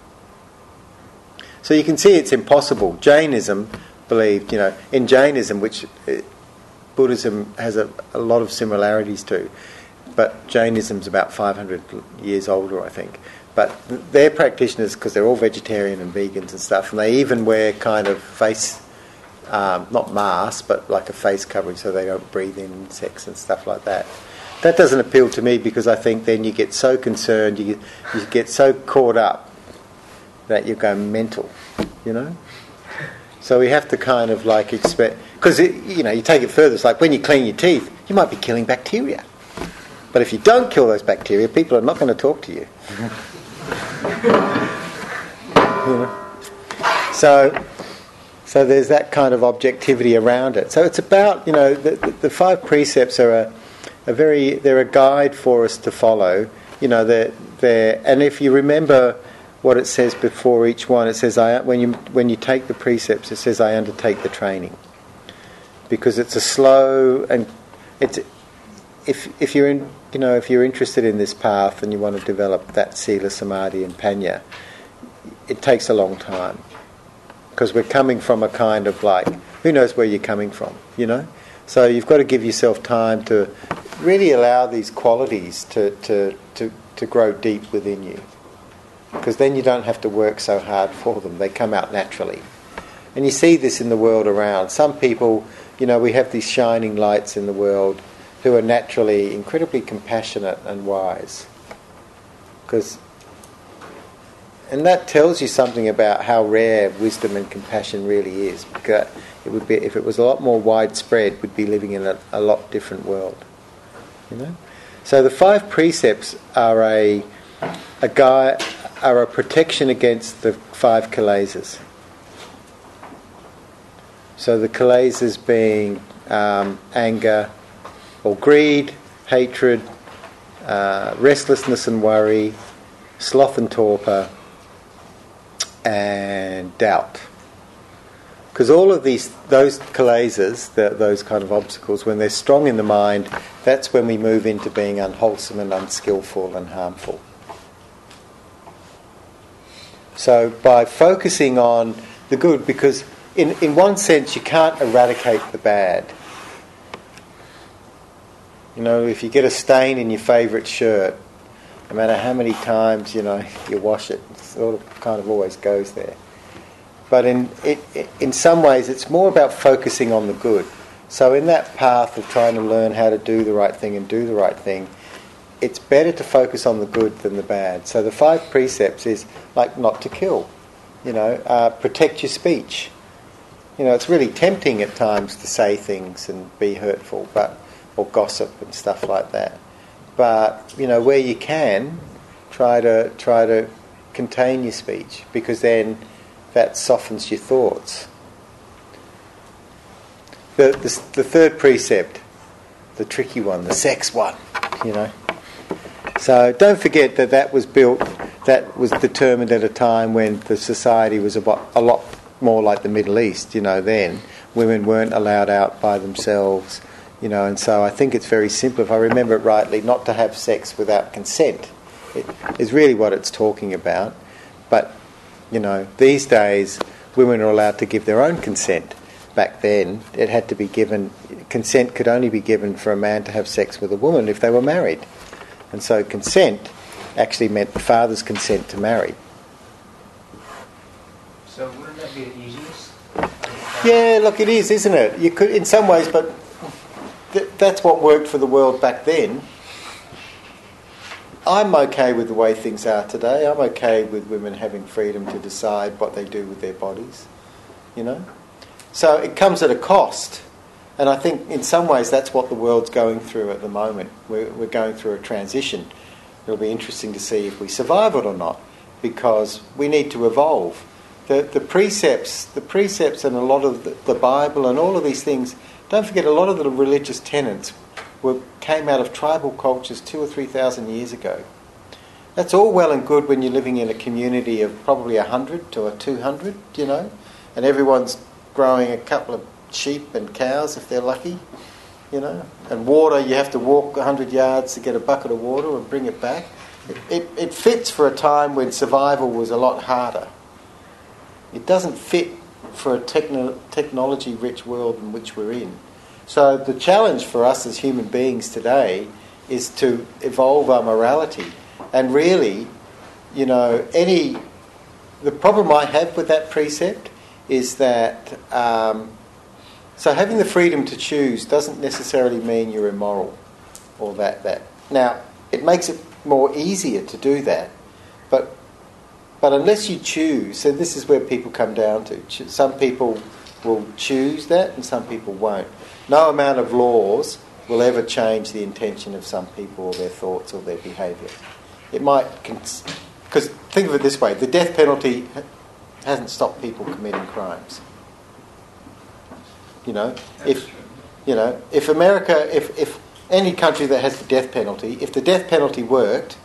S1: So you can see it's impossible. Jainism believed, in Jainism, which Buddhism has a lot of similarities to, but Jainism's about 500 years older, I think. But their practitioners, because they're all vegetarian and vegans and stuff, and they even wear kind of face, not masks, but like a face covering so they don't breathe in insects and stuff like that. That doesn't appeal to me, because I think then you get so concerned, you get so caught up that you go mental, So we have to kind of like expect, because you take it further. It's like when you clean your teeth, you might be killing bacteria, but if you don't kill those bacteria, people are not going to talk to you. So there's that kind of objectivity around it. So it's about the 5 precepts are they're a guide for us to follow. And if you remember what it says before each one, it says when you take the precepts, it says I undertake the training, because it's a slow, and it's if you're in if you're interested in this path and you want to develop that Sila, Samadhi and Panya, it takes a long time, because we're coming from a kind of like, who knows where you're coming from, So you've got to give yourself time to really allow these qualities to grow deep within you, because then you don't have to work so hard for them. They come out naturally. And you see this in the world around. Some people, we have these shining lights in the world who are naturally incredibly compassionate and wise. And that tells you something about how rare wisdom and compassion really is. Because it would be, if it was a lot more widespread, we'd be living in a lot different world. So the 5 precepts are a protection against the 5 kilesas. So the kilesas being anger or greed, hatred, restlessness and worry, sloth and torpor, and doubt. Because all of those kilesas, those kind of obstacles, when they're strong in the mind, that's when we move into being unwholesome and unskillful and harmful. So by focusing on the good, because in one sense you can't eradicate the bad. If you get a stain in your favourite shirt, no matter how many times you wash it, it sort of kind of always goes there. But in some ways it's more about focusing on the good. So in that path of trying to learn how to do the right thing and do the right thing, it's better to focus on the good than the bad. So the 5 precepts is like not to kill, protect your speech. It's really tempting at times to say things and be hurtful, or gossip and stuff like that. But where you can, try to contain your speech, because then that softens your thoughts. The 3rd precept, the tricky one, the sex one, So don't forget that was determined at a time when the society was a lot more like the Middle East, then. Women weren't allowed out by themselves, and so I think it's very simple, if I remember it rightly, not to have sex without consent. It is really what it's talking about. But, these days, women are allowed to give their own consent. Back then, it had to be given, consent could only be given for a man to have sex with a woman if they were married. And so consent actually meant the father's consent to marry.
S2: So wouldn't that be the easiest?
S1: Yeah, look, it is, isn't it? You could, in some ways, but that's what worked for the world back then. I'm okay with the way things are today. I'm okay with women having freedom to decide what they do with their bodies, So it comes at a cost. And I think in some ways that's what the world's going through at the moment. We're going through a transition. It'll be interesting to see if we survive it or not, because we need to evolve. The precepts and a lot of the Bible and all of these things, don't forget, a lot of the religious tenets came out of tribal cultures 2,000 or 3,000 years ago. That's all well and good when you're living in a community of probably 100 to 200, you know, and everyone's growing a couple of sheep and cows if they're lucky, you know, and water, you have to walk 100 yards to get a bucket of water and bring it back. It fits for a time when survival was a lot harder. It doesn't fit for a technology-rich world in which we're in. So the challenge for us as human beings today is to evolve our morality. And really, you know, the problem I have with that precept is that so having the freedom to choose doesn't necessarily mean you're immoral or that. Now, it makes it more easier to do that, but unless you choose, so this is where people come down to. Some people will choose that and some people won't. No amount of laws will ever change the intention of some people or their thoughts or their behaviour. It might, because think of it this way, the death penalty hasn't stopped people committing crimes. You know, if America, if any country that has the death penalty, if the death penalty worked,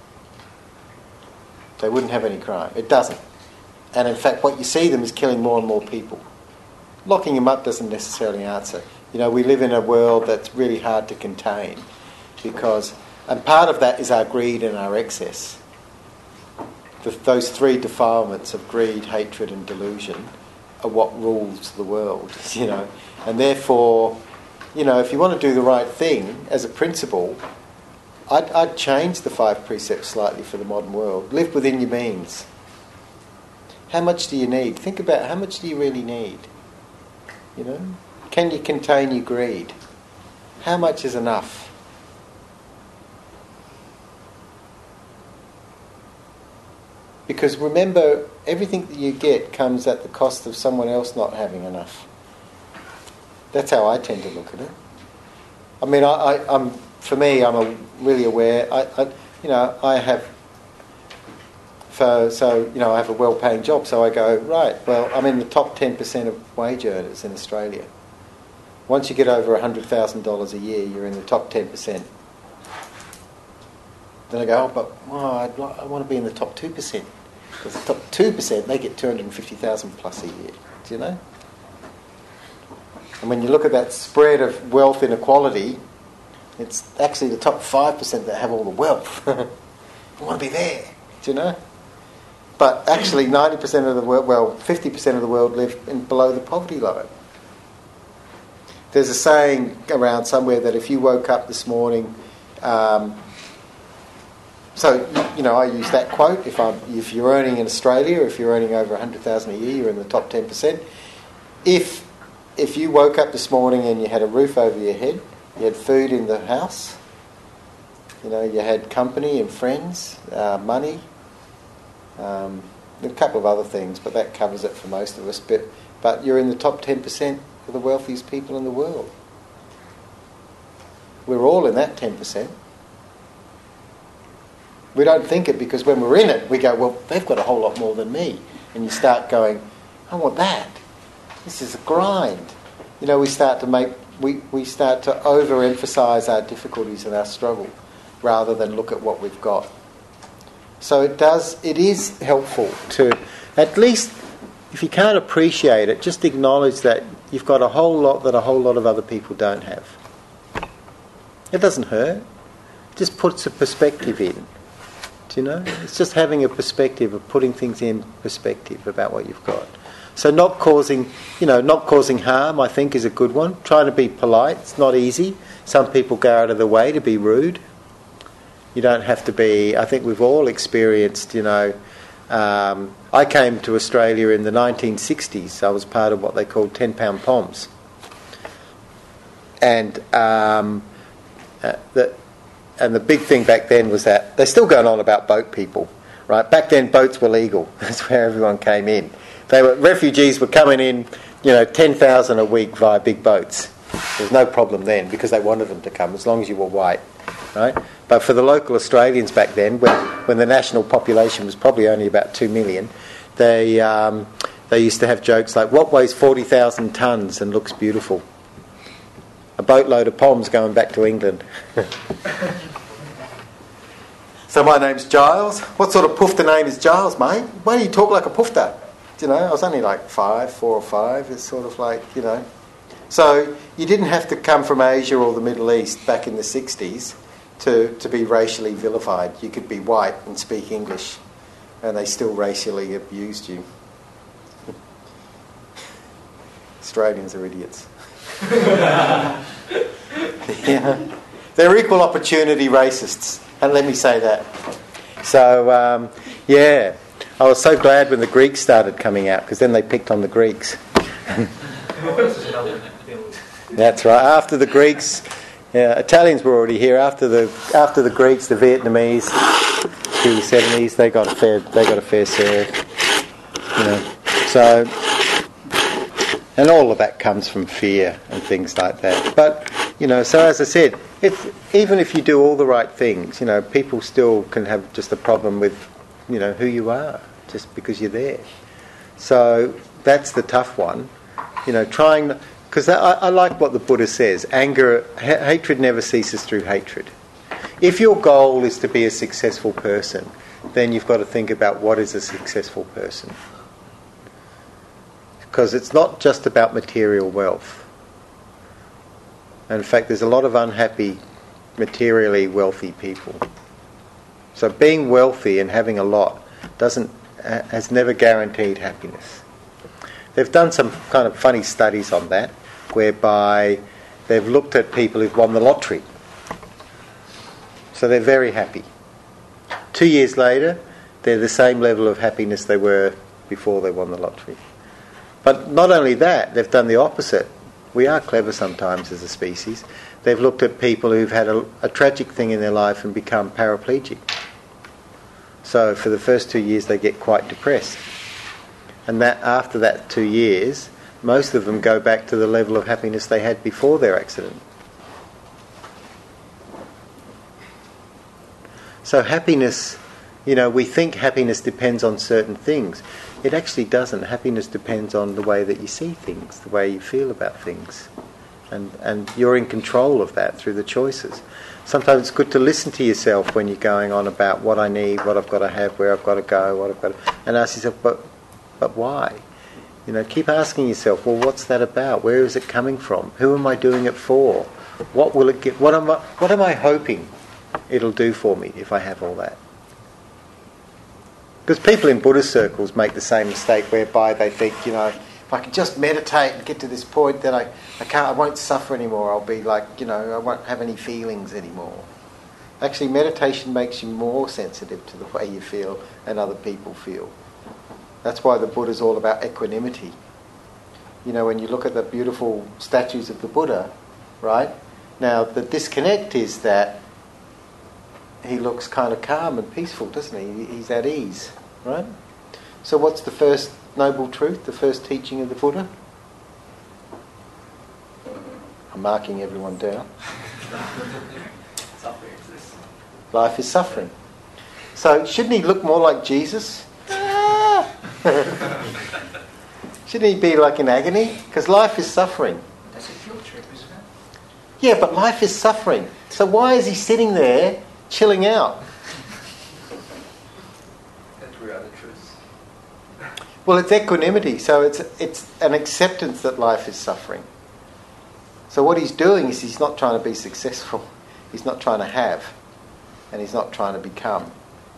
S1: they wouldn't have any crime. It doesn't. And in fact, what you see them is killing more and more people. Locking them up doesn't necessarily answer. You know, we live in a world that's really hard to contain and part of that is our greed and our excess. Those three defilements of greed, hatred and delusion are what rules the world, you know. And therefore, you know, if you want to do the right thing as a principle, I'd change the 5 precepts slightly for the modern world. Live within your means. How much do you need? Think about how much do you really need? You know? Can you contain your greed? How much is enough? Because remember, everything that you get comes at the cost of someone else not having enough. That's how I tend to look at it. I mean, I'm really aware. I have a well-paying job, so I go, right, well, I'm in the top 10% of wage earners in Australia. Once you get over $100,000 a year, you're in the top 10%. Then I go, I want to be in the top 2%. Because the top 2%, they get $250,000 plus a year. Do you know? And when you look at that spread of wealth inequality, it's actually the top 5% that have all the wealth. I want to be there. Do you know? But actually 90% of the world, 50% of the world live below the poverty line. There's a saying around somewhere that if you woke up this morning... So, you know, I use that quote. If you're earning in Australia, if you're earning over $100,000 a year, you're in the top 10%. If you woke up this morning and you had a roof over your head, you had food in the house, you know, you had company and friends, money, a couple of other things, but that covers it for most of us. But you're in the top 10% of the wealthiest people in the world. We're all in that 10%. We don't think it because when we're in it, we go, well, they've got a whole lot more than me. And you start going, I want that. This is a grind. You know, we start to overemphasise our difficulties and our struggle rather than look at what we've got. So it is helpful to, at least, if you can't appreciate it, just acknowledge that you've got a whole lot that a whole lot of other people don't have. It doesn't hurt. It just puts a perspective in. You know, it's just having a perspective of putting things in perspective about what you've got. So not causing harm, I think, is a good one. Trying to be polite, it's not easy. Some people go out of the way to be rude. You don't have to be. I think we've all experienced, you know. I came to Australia in the 1960s. I was part of what they called 10-pound poms. And the big thing back then was that they're still going on about boat people, right? Back then, boats were legal. That's where everyone came in. Refugees were coming in, you know, 10,000 a week via big boats. There was no problem then because they wanted them to come as long as you were white, right? But for the local Australians back then, when the national population was probably only about 2 million, they used to have jokes like, "What weighs 40,000 tonnes and looks beautiful?" a boatload of Poms going back to England. So my name's Giles. What sort of poofter name is Giles, mate? Why do you talk like a poofter? You know, I was only like 4 or 5. It's sort of like, you know. So you didn't have to come from Asia or the Middle East back in the 60s to be racially vilified. You could be white and speak English, and they still racially abused you. Australians are idiots. Yeah. They're equal opportunity racists, and let me say that. So, yeah, I was so glad when the Greeks started coming out, because then they picked on the Greeks. That's right. After the Greeks, Italians were already here. After the Greeks, the Vietnamese, the 70s, they got a fair serve. You know, so. And all of that comes from fear and things like that. But, you know, so as I said, even if you do all the right things, you know, people still can have just a problem with, you know, who you are, just because you're there. So that's the tough one. You know, because I like what the Buddha says. Hatred never ceases through hatred. If your goal is to be a successful person, then you've got to think about what is a successful person. Because it's not just about material wealth. And in fact, there's a lot of unhappy, materially wealthy people. So being wealthy and having a lot has never guaranteed happiness. They've done some kind of funny studies on that, whereby they've looked at people who've won the lottery. So they're very happy. 2 years later, they're the same level of happiness they were before they won the lottery. But not only that, they've done the opposite. We are clever sometimes as a species. They've looked at people who've had a tragic thing in their life and become paraplegic. So for the first 2 years they get quite depressed. And that after that 2 years, most of them go back to the level of happiness they had before their accident. So happiness, you know, we think happiness depends on certain things. It actually doesn't. Happiness depends on the way that you see things, the way you feel about things. And you're in control of that through the choices. Sometimes it's good to listen to yourself when you're going on about what I need, what I've got to have, where I've got to go, what I've got to... And ask yourself, but why? You know, keep asking yourself, well, what's that about? Where is it coming from? Who am I doing it for? What will it get? What am I hoping it'll do for me if I have all that? Because people in Buddhist circles make the same mistake whereby they think, you know, if I can just meditate and get to this point, then I won't suffer anymore. I'll be like, you know, I won't have any feelings anymore. Actually, meditation makes you more sensitive to the way you feel and other people feel. That's why the Buddha's all about equanimity. You know, when you look at the beautiful statues of the Buddha, right? Now, the disconnect is that he looks kind of calm and peaceful, doesn't he? He's at ease, right? So what's the first noble truth, the first teaching of the Buddha? I'm marking everyone down. Life is suffering. So shouldn't he look more like Jesus? Shouldn't he be like in agony? Because life is suffering.
S2: That's a guilt trip, isn't it?
S1: Yeah, but life is suffering. So why is he sitting there chilling out?
S2: That's where other truths.
S1: Well, it's equanimity, so it's an acceptance that life is suffering. So what he's doing is he's not trying to be successful. He's not trying to have, and he's not trying to become.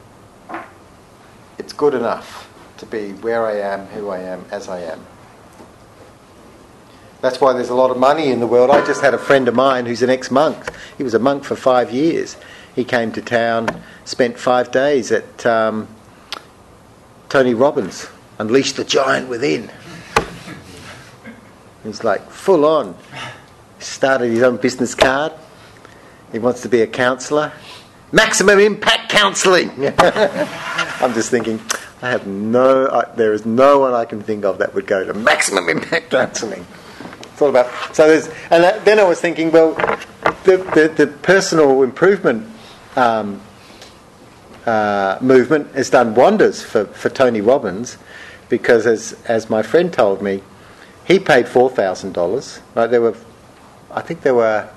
S1: It's good enough to be where I am, who I am, as I am. That's why there's a lot of money in the world. I just had a friend of mine who's an ex-monk. He was a monk for 5 years. He came to town, spent 5 days at Tony Robbins, Unleash the Giant Within. He's like full on. Started his own business card. He wants to be a counsellor. Maximum impact counselling. I'm just thinking, there is no one I can think of that would go to maximum impact counselling. It's all about. So there's, then I was thinking, well, the personal improvement movement has done wonders for Tony Robbins, because as my friend told me, he paid $4,000. Right, there were I think there were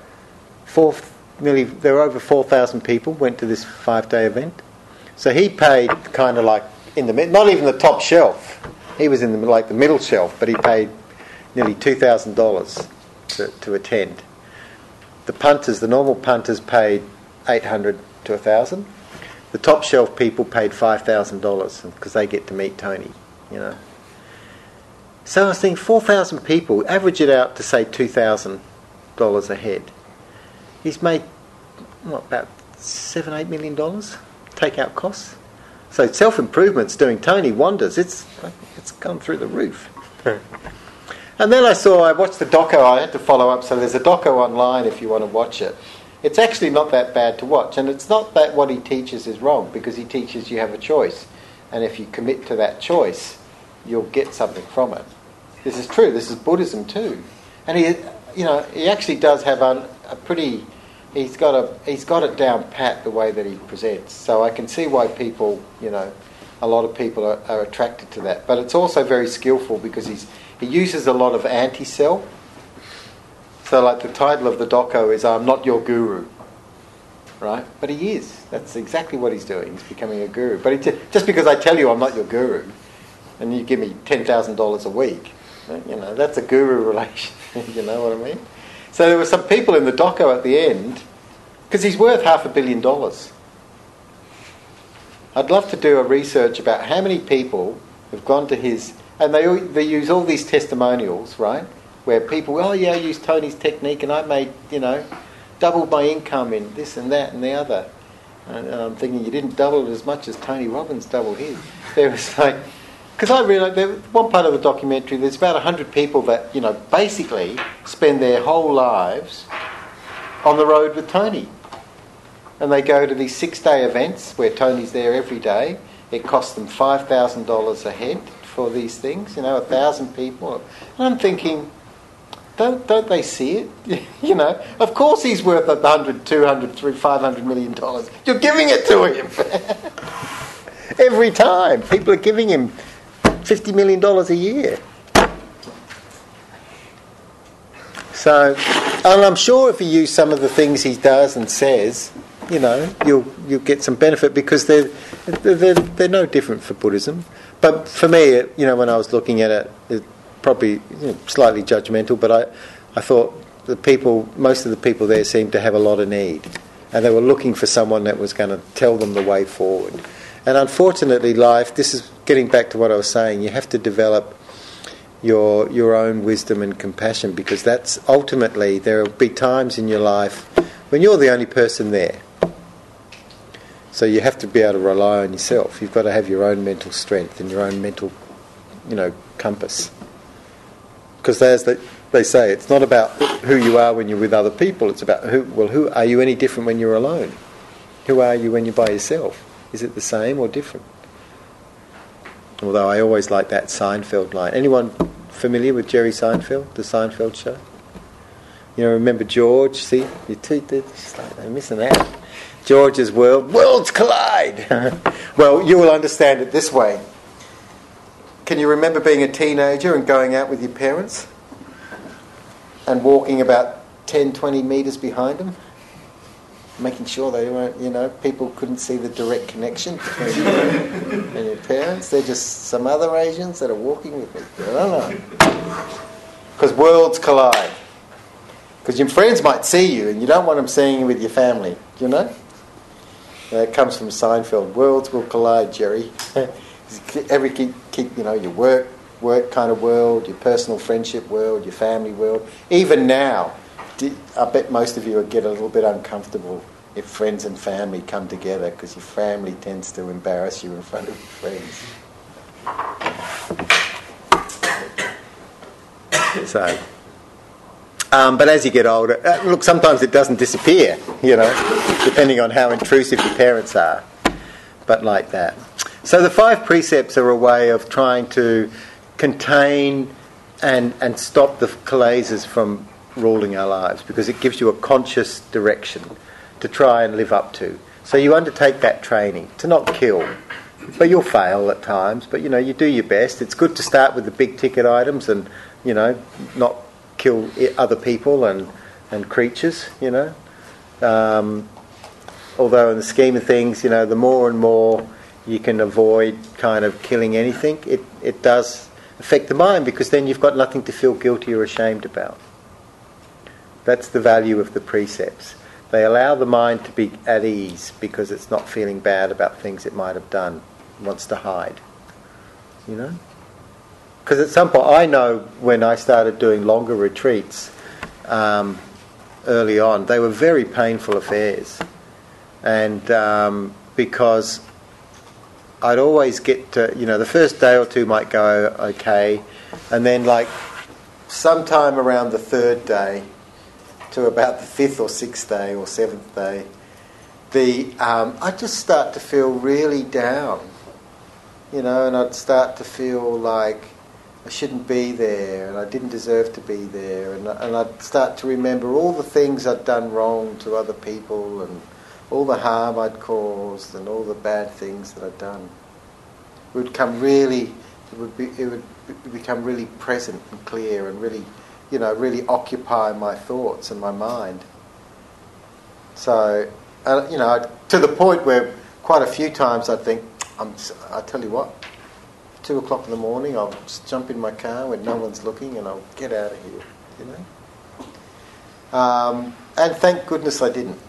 S1: over 4,000 people went to this 5-day event. So he paid kind of like in the not even the top shelf. He was in the middle shelf, but he paid nearly $2,000 to attend. The normal punters paid $800 to $1,000. The top shelf people paid $5,000 because they get to meet Tony, you know. So I was thinking, 4,000 people, average it out to say $2,000 a head. He's made about $7-8 million take out costs. So self-improvement's doing Tony wonders. It's gone through the roof. And then I watched the doco. I had to follow up. So there's a doco online if you want to watch it. It's actually not that bad to watch, and it's not that what he teaches is wrong, because he teaches you have a choice, and if you commit to that choice, you'll get something from it. This is true. This is Buddhism too, and he actually does have a pretty. He's got it down pat the way that he presents. So I can see why people, a lot of people are attracted to that. But it's also very skillful because he uses a lot of anti-self. So like the title of the doco is "I'm not your guru," right? But he is. That's exactly what he's doing. He's becoming a guru. But just because I tell you I'm not your guru, and you give me $10,000 a week, that's a guru relation. You know what I mean? So there were some people in the doco at the end, because he's worth $500 million. I'd love to do a research about how many people have gone to his, and they use all these testimonials, right? Where people, I used Tony's technique and I made, doubled my income in this and that and the other. And I'm thinking, you didn't double it as much as Tony Robbins doubled his. There was because I realised one part of the documentary, there's about 100 people that, basically spend their whole lives on the road with Tony. And they go to these 6-day events where Tony's there every day. It costs them $5,000 a head for these things, 1,000 people. And I'm thinking, don't they see it? Of course he's worth $100, $200, $300, $500 million. You're giving it to him. Every time. People are giving him $50 million a year. So, and I'm sure if you use some of the things he does and says, you'll get some benefit, because they're no different for Buddhism. But for me, when I was looking at it probably slightly judgmental, but I thought most of the people there seemed to have a lot of need, and they were looking for someone that was going to tell them the way forward. And unfortunately, this is getting back to what I was saying, you have to develop your own wisdom and compassion, because that's ultimately, there will be times in your life when you're the only person there. So you have to be able to rely on yourself. You've got to have your own mental strength and your own mental, compass. Because as they say, it's not about who you are when you're with other people. It's about who are you any different when you're alone? Who are you when you're by yourself? Is it the same or different? Although I always like that Seinfeld line. Anyone familiar with Jerry Seinfeld, the Seinfeld show? Remember George? See, they're missing out. George's worlds collide. Well, you will understand it this way. Can you remember being a teenager and going out with your parents and walking about 10, 20 metres behind them? Making sure they weren't, people couldn't see the direct connection between you and your parents. They're just some other Asians that are walking with me. I don't know. Because worlds collide. Because your friends might see you and you don't want them seeing you with your family. Do you know? That comes from Seinfeld. Worlds will collide, Jerry. Keep your work kind of world, your personal friendship world, your family world. Even now, I bet most of you would get a little bit uncomfortable if friends and family come together, because your family tends to embarrass you in front of your friends. So, but as you get older, look, sometimes it doesn't disappear, depending on how intrusive your parents are. But like that. So the 5 precepts are a way of trying to contain and stop the kilesas from ruling our lives, because it gives you a conscious direction to try and live up to. So you undertake that training to not kill, but you'll fail at times, but you do your best. It's good to start with the big ticket items and not kill other people and and creatures, although in the scheme of things, the more and more you can avoid kind of killing anything, it does affect the mind, because then you've got nothing to feel guilty or ashamed about. That's the value of the precepts. They allow the mind to be at ease because it's not feeling bad about things it might have done, wants to hide. Because at some point, I know when I started doing longer retreats early on, they were very painful affairs. And because I'd always get to, the first day or two might go okay, and then like sometime around the third day to about the fifth or sixth day or seventh day, I'd just start to feel really down, and I'd start to feel like I shouldn't be there and I didn't deserve to be there, and I'd start to remember all the things I'd done wrong to other people and all the harm I'd caused and all the bad things that I'd done. It would become really present and clear and really, really occupy my thoughts and my mind. So, to the point where quite a few times I'd think, I tell you what, 2 o'clock in the morning, I'll just jump in my car when no one's looking and I'll get out of here, And thank goodness I didn't.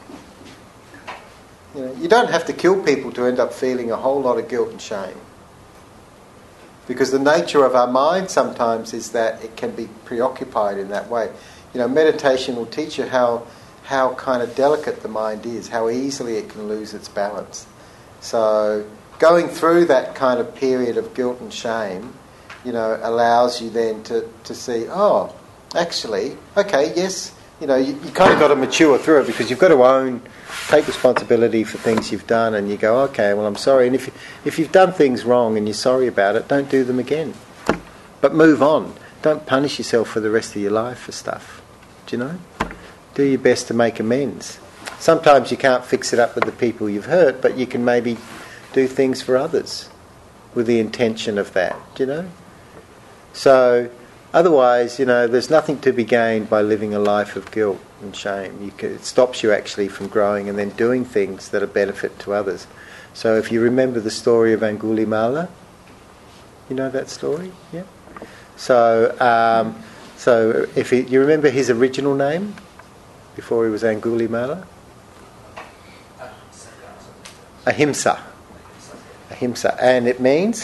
S1: You don't have to kill people to end up feeling a whole lot of guilt and shame. Because the nature of our mind sometimes is that it can be preoccupied in that way. Meditation will teach you how kind of delicate the mind is, how easily it can lose its balance. So going through that kind of period of guilt and shame, allows you then to see, oh, actually, okay, yes, you kind of got to mature through it, because you've got to take responsibility for things you've done, and you go, okay, well, I'm sorry. And if you've done things wrong and you're sorry about it, don't do them again. But move on. Don't punish yourself for the rest of your life for stuff. Do you know? Do your best to make amends. Sometimes you can't fix it up with the people you've hurt, but you can maybe do things for others with the intention of that. Do you know? So otherwise, there's nothing to be gained by living a life of guilt and shame. It stops you actually from growing and then doing things that are benefit to others. So if you remember the story of Angulimala, you know that story? Yeah. So if you remember his original name before he was Angulimala? Ahimsa. Ahimsa. And it means?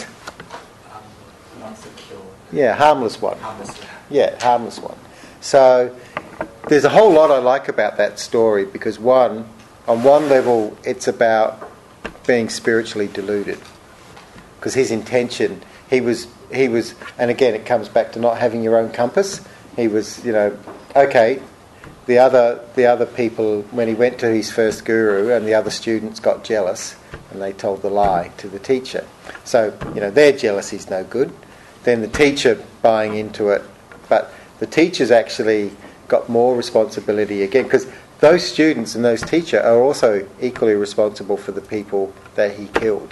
S1: Yeah, harmless one. Yeah, harmless one. So there's a whole lot I like about that story, because on one level it's about being spiritually deluded, because his intention, he was, and again it comes back to not having your own compass. He was, okay. The other people, when he went to his first guru, and the other students got jealous and they told the lie to the teacher. So their jealousy's no good. Then the teacher buying into it, but the teacher's actually got more responsibility again, because those students and those teacher are also equally responsible for the people that he killed,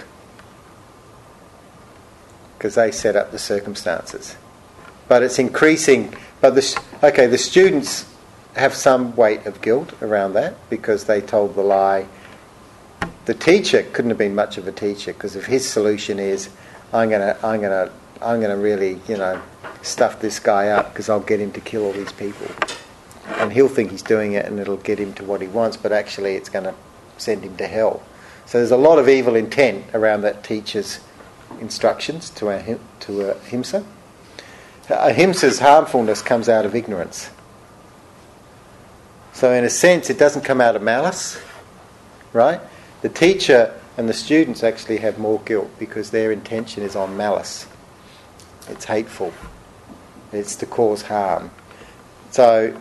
S1: because they set up the circumstances. But it's increasing. But the students have some weight of guilt around that because they told the lie. The teacher couldn't have been much of a teacher, because if his solution is, I'm gonna really, stuff this guy up because I'll get him to kill all these people. And he'll think he's doing it and it'll get him to what he wants, but actually it's going to send him to hell. So there's a lot of evil intent around that teacher's instructions to Ahimsa. Ahimsa's harmfulness comes out of ignorance. So in a sense it doesn't come out of malice, right? The teacher and the students actually have more guilt because their intention is on malice. It's hateful. It's to cause harm. So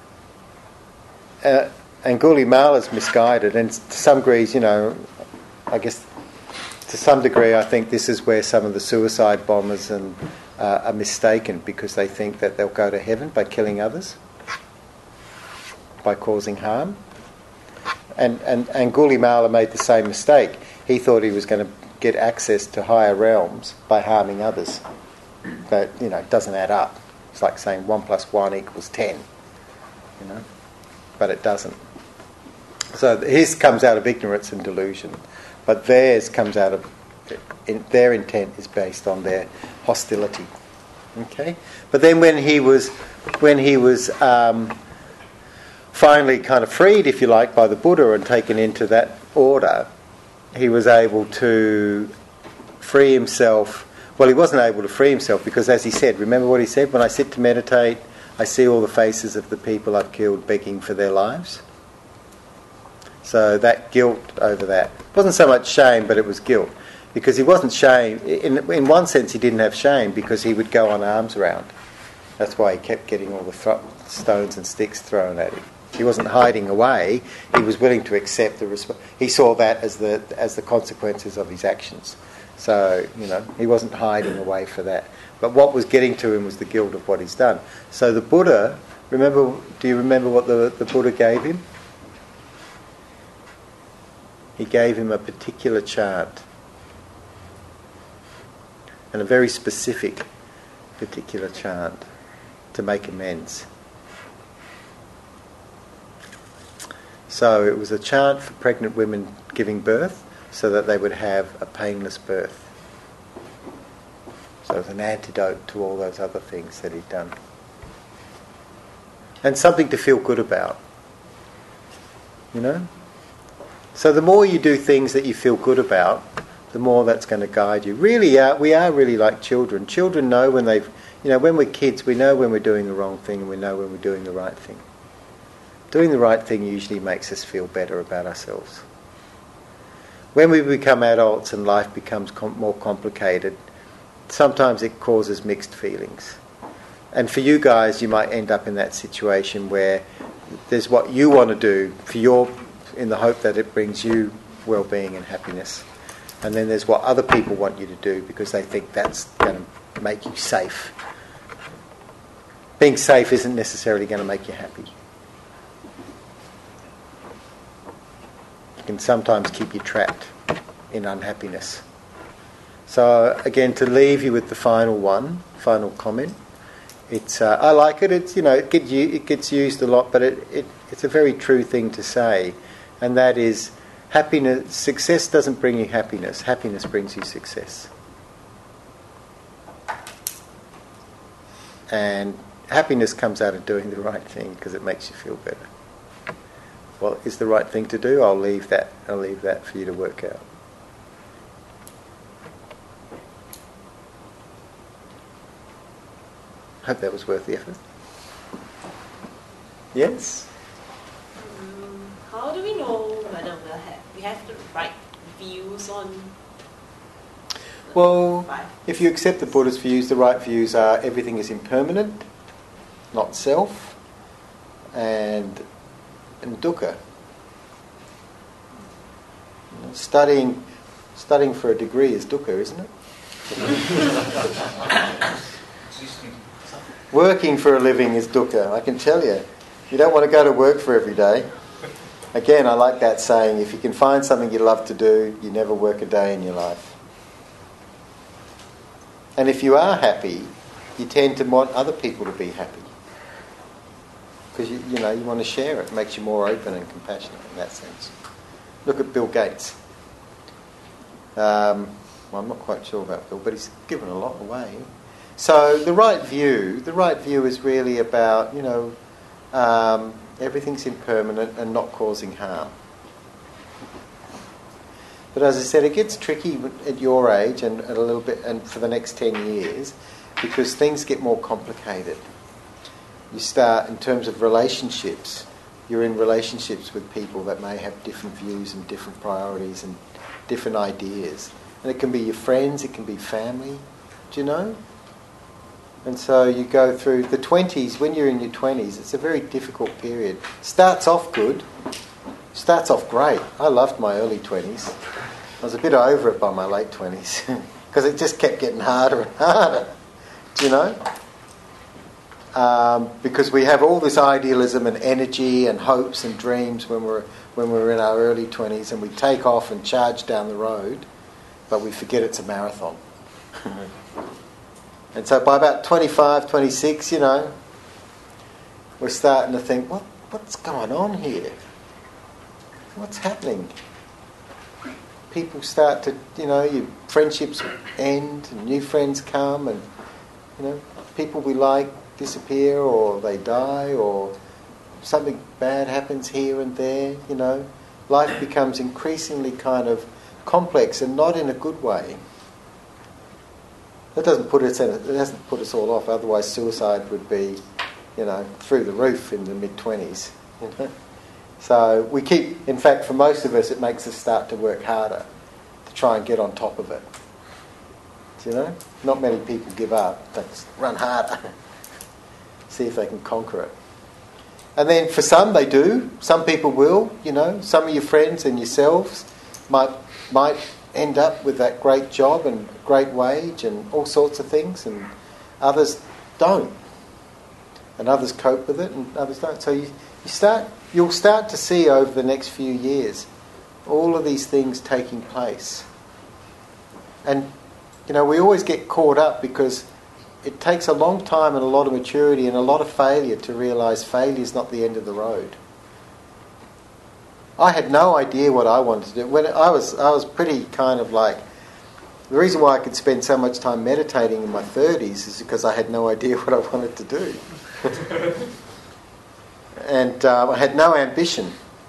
S1: Angulimala is misguided, and to some degrees, I guess to some degree I think this is where some of the suicide bombers are mistaken, because they think that they'll go to heaven by killing others, by causing harm. And Angulimala made the same mistake. He thought he was going to get access to higher realms by harming others. But, it doesn't add up. It's like saying 1 + 1 = 10, but it doesn't. So his comes out of ignorance and delusion, but theirs comes out of their intent is based on their hostility. Okay, but then when he was finally kind of freed, if you like, by the Buddha and taken into that order, he was able to free himself. Well, he wasn't able to free himself because, as he said, remember what he said? When I sit to meditate, I see all the faces of the people I've killed begging for their lives. So that guilt over that wasn't so much shame, but it was guilt, because he wasn't shame. In one sense, he didn't have shame because he would go on arms round. That's why he kept getting all the stones and sticks thrown at him. He wasn't hiding away. He was willing to accept the he saw that as the consequences of his actions. So, he wasn't hiding away for that. But what was getting to him was the guilt of what he's done. So the Buddha, do you remember what the Buddha gave him? He gave him a particular chant. And a very specific particular chant to make amends. So it was a chant for pregnant women giving birth so that they would have a painless birth. So it was an antidote to all those other things that he'd done. And something to feel good about. So the more you do things that you feel good about, the more that's going to guide you. Really, we are really like children. Children know when when we're kids, we know when we're doing the wrong thing and we know when we're doing the right thing. Doing the right thing usually makes us feel better about ourselves. When we become adults and life becomes more complicated, sometimes it causes mixed feelings. And for you guys, you might end up in that situation where there's what you want to do in the hope that it brings you well-being and happiness. And then there's what other people want you to do because they think that's going to make you safe. Being safe isn't necessarily going to make you happy. It can sometimes keep you trapped in unhappiness. So again, to leave you with the final comment. It's I like it. It's it gets used a lot, but it's a very true thing to say, and that is happiness. Success doesn't bring you happiness. Happiness brings you success. And happiness comes out of doing the right thing because it makes you feel better. What is the right thing to do? I'll leave that for you to work out. Hope that was worth the effort. Yes?
S3: How do we know whether we have the right views on...
S1: Well, if you accept the Buddha's views, the right views are everything is impermanent, not self, and dukkha. Studying for a degree is dukkha, isn't it? Working for a living is dukkha, I can tell you. You don't want to go to work for every day. Again, I like that saying, if you can find something you love to do, you never work a day in your life. And if you are happy, you tend to want other people to be happy. Because you want to share it. It makes you more open and compassionate in that sense. Look at Bill Gates. I'm not quite sure about Bill, but he's given a lot away. So the right view is really about, everything's impermanent and not causing harm. But as I said, it gets tricky at your age and a little bit, and for the next 10 years, because things get more complicated. You start, in terms of relationships, you're in relationships with people that may have different views and different priorities and different ideas. And it can be your friends, it can be family, do you know? And so you go through the 20s, when you're in your 20s, it's a very difficult period. Starts off good, starts off great. I loved my early 20s. I was a bit over it by my late 20s because it just kept getting harder and harder, do you know? Because we have all this idealism and energy and hopes and dreams when we're in our early 20s, and we take off and charge down the road, but we forget it's a marathon. And so by about 25, 26, we're starting to think, what what's going on here? What's happening? People start to, your friendships end and new friends come and, people we like disappear or they die or something bad happens here and there, Life becomes increasingly kind of complex and not in a good way. That doesn't put us all off, otherwise suicide would be, through the roof in the mid-20s. So we keep, in fact, for most of us, it makes us start to work harder to try and get on top of it. Not many people give up. They just run harder, see if they can conquer it. And then for some, they do. Some people will. Some of your friends and yourselves might end up with that great job and great wage and all sorts of things, and others don't. And others cope with it, and others don't. So you'll start to see over the next few years all of these things taking place. And, we always get caught up because it takes a long time and a lot of maturity and a lot of failure to realise failure is not the end of the road. I had no idea what I wanted to do. When I was pretty kind of like... The reason why I could spend so much time meditating in my 30s is because I had no idea what I wanted to do. And I had no ambition.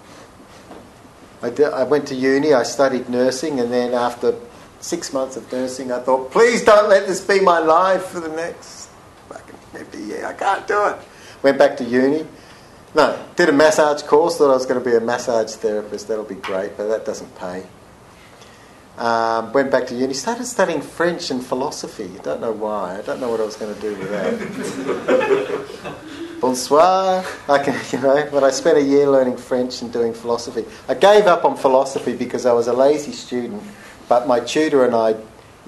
S1: I went to uni, I studied nursing, and then after 6 months of nursing, I thought, please don't let this be my life for the next fucking 50 years. I can't do it. Went back to uni. No, did a massage course, thought I was going to be a massage therapist. That'll be great, but that doesn't pay. Went back to uni, started studying French and philosophy. I don't know why. I don't know what I was going to do with that. Bonsoir. But I spent a year learning French and doing philosophy. I gave up on philosophy because I was a lazy student, but my tutor and I,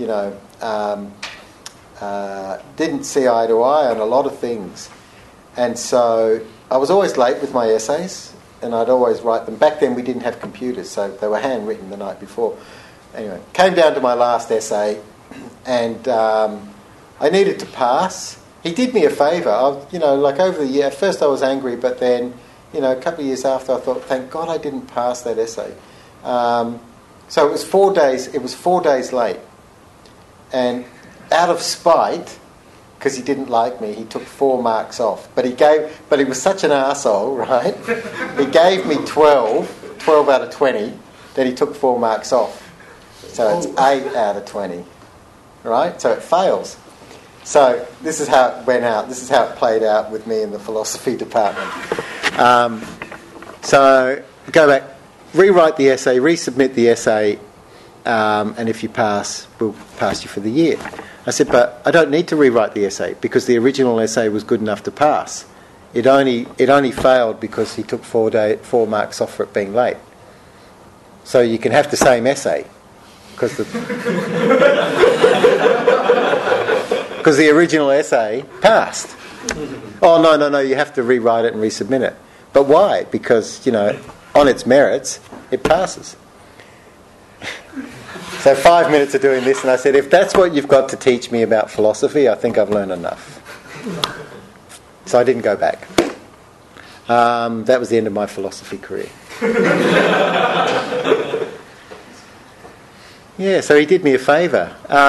S1: didn't see eye to eye on a lot of things. And so I was always late with my essays, and I'd always write them. Back then we didn't have computers, so they were handwritten the night before. Anyway, came down to my last essay, and I needed to pass. He did me a favour. Over the year, at first I was angry, but then, a couple of years after, I thought, thank God I didn't pass that essay. So it was 4 days. It was 4 days late, and out of spite, because he didn't like me, he took 4 marks off. But he was such an arsehole, right? He gave me 12 out of 20. Then he took 4 marks off. So it's 8 out of 20, right? So it fails. So this is how it went out. This is how it played out with me in the philosophy department. So go back, rewrite the essay, resubmit the essay, and if you pass, we'll pass you for the year. I said, but I don't need to rewrite the essay because the original essay was good enough to pass. It only failed because he took 4 marks off for it being late. So you can have the same essay because the original essay passed. Oh, no, you have to rewrite it and resubmit it. But why? Because, on its merits, it passes. So 5 minutes of doing this, and I said, if that's what you've got to teach me about philosophy, I think I've learned enough. So I didn't go back. That was the end of my philosophy career. Yeah, so he did me a favour.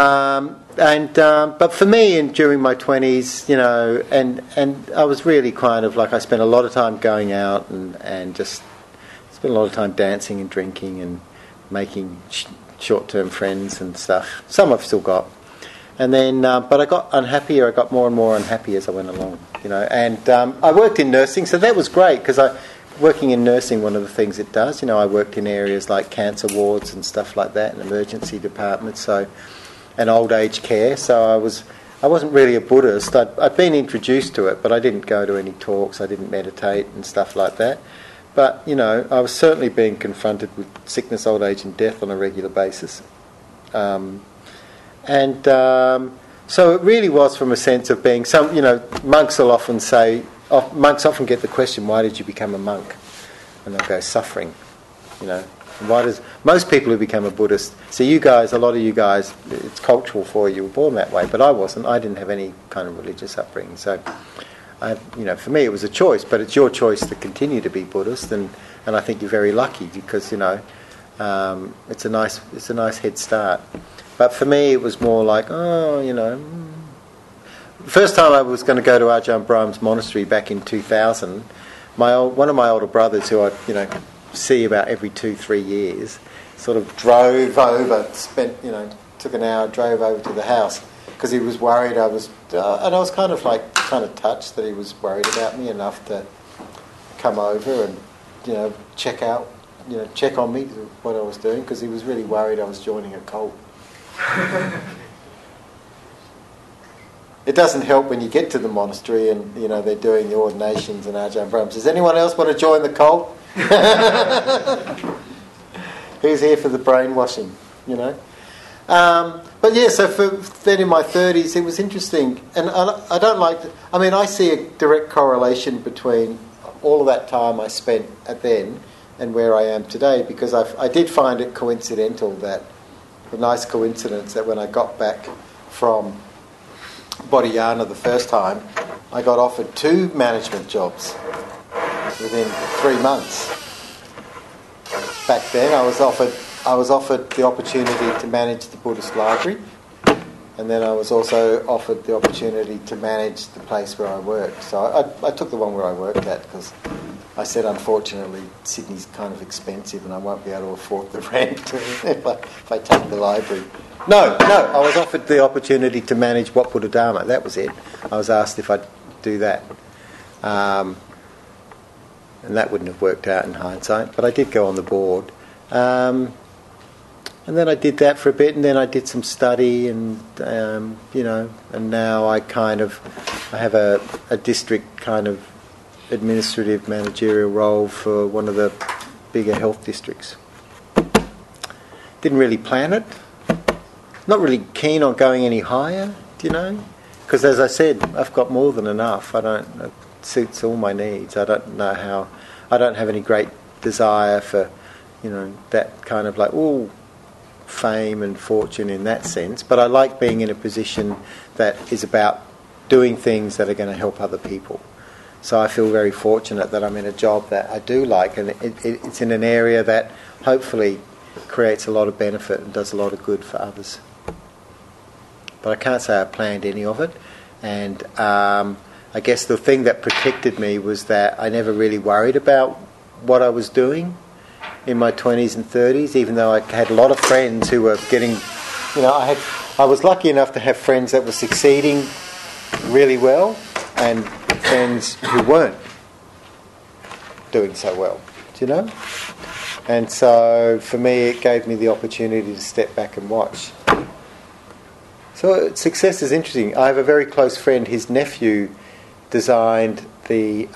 S1: But for me, during my 20s, and I was really kind of like, I spent a lot of time going out and just spent a lot of time dancing and drinking and making short-term friends and stuff. Some I've still got. And then, but I got unhappier. I got more and more unhappy as I went along, And I worked in nursing, so that was great because working in nursing, one of the things it does, I worked in areas like cancer wards and stuff like that, and emergency departments, and old age care. So I wasn't really a Buddhist. I'd been introduced to it, but I didn't go to any talks. I didn't meditate and stuff like that. But I was certainly being confronted with sickness, old age, and death on a regular basis. So it really was from a sense of being monks will often say. Monks often get the question, why did you become a monk? And they'll go, suffering. Why does most people who become a Buddhist, so you guys, a lot of you guys, it's cultural for you, were born that way, but I wasn't. I didn't have any kind of religious upbringing. So for me it was a choice, but it's your choice to continue to be Buddhist, and I think you're very lucky because it's a nice head start. But for me it was more like, the first time I was going to go to Ajahn Brahm's monastery back in 2000, one of my older brothers, who I see about every 2-3 years, sort of drove over, took an hour, drove over to the house because he was worried I was, and I was kind of touched that he was worried about me enough to come over and check on me, what I was doing, because he was really worried I was joining a cult. It doesn't help when you get to the monastery and they're doing the ordinations and Ajahn Brahm. Does anyone else want to join the cult? Who's here for the brainwashing? But yeah, so then in my 30s it was interesting, and I don't like. I see a direct correlation between all of that time I spent at then and where I am today, because I did find it coincidental, that a nice coincidence that when I got back from Bodhiana the first time, I got offered 2 management jobs within 3 months. Back then I was offered the opportunity to manage the Buddhist library, and then I was also offered the opportunity to manage the place where I worked. So I took the one where I worked at, because I said, unfortunately, Sydney's kind of expensive and I won't be able to afford the rent if I take the library. No, I was offered the opportunity to manage Wat Buddha Dharma. That was it. I was asked if I'd do that. And that wouldn't have worked out in hindsight, but I did go on the board. And then I did that for a bit, and then I did some study, and and now I have a district kind of administrative managerial role for one of the bigger health districts. Didn't really plan it. Not really keen on going any higher, because as I said, I've got more than enough. It suits all my needs. I don't have any great desire for that kind of fame and fortune in that sense, but I like being in a position that is about doing things that are going to help other people. So I feel very fortunate that I'm in a job that I do like, and it's in an area that hopefully creates a lot of benefit and does a lot of good for others. But I can't say I planned any of it, and I guess the thing that protected me was that I never really worried about what I was doing in my 20s and 30s, even though I had a lot of friends who were getting, I was lucky enough to have friends that were succeeding really well and friends who weren't doing so well, And so for me it gave me the opportunity to step back and watch. So success is interesting. I have a very close friend, his nephew designed the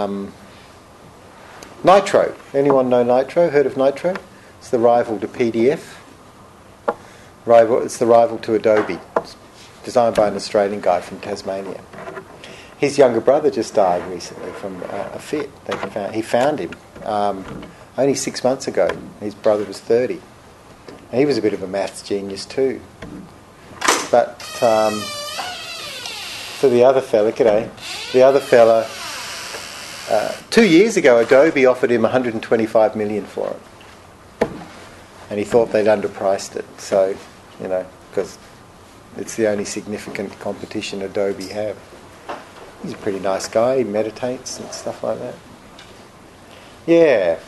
S1: Nitro. Anyone know Nitro? Heard of Nitro? It's the rival to PDF. It's the rival to Adobe. It's designed by an Australian guy from Tasmania. His younger brother just died recently from a fit. He found him only 6 months ago. His brother was 30. And he was a bit of a maths genius too. But for the other fella, 2 years ago, Adobe offered him $125 million for it, and he thought they'd underpriced it. So, because it's the only significant competition Adobe have. He's a pretty nice guy. He meditates and stuff like that. Yeah.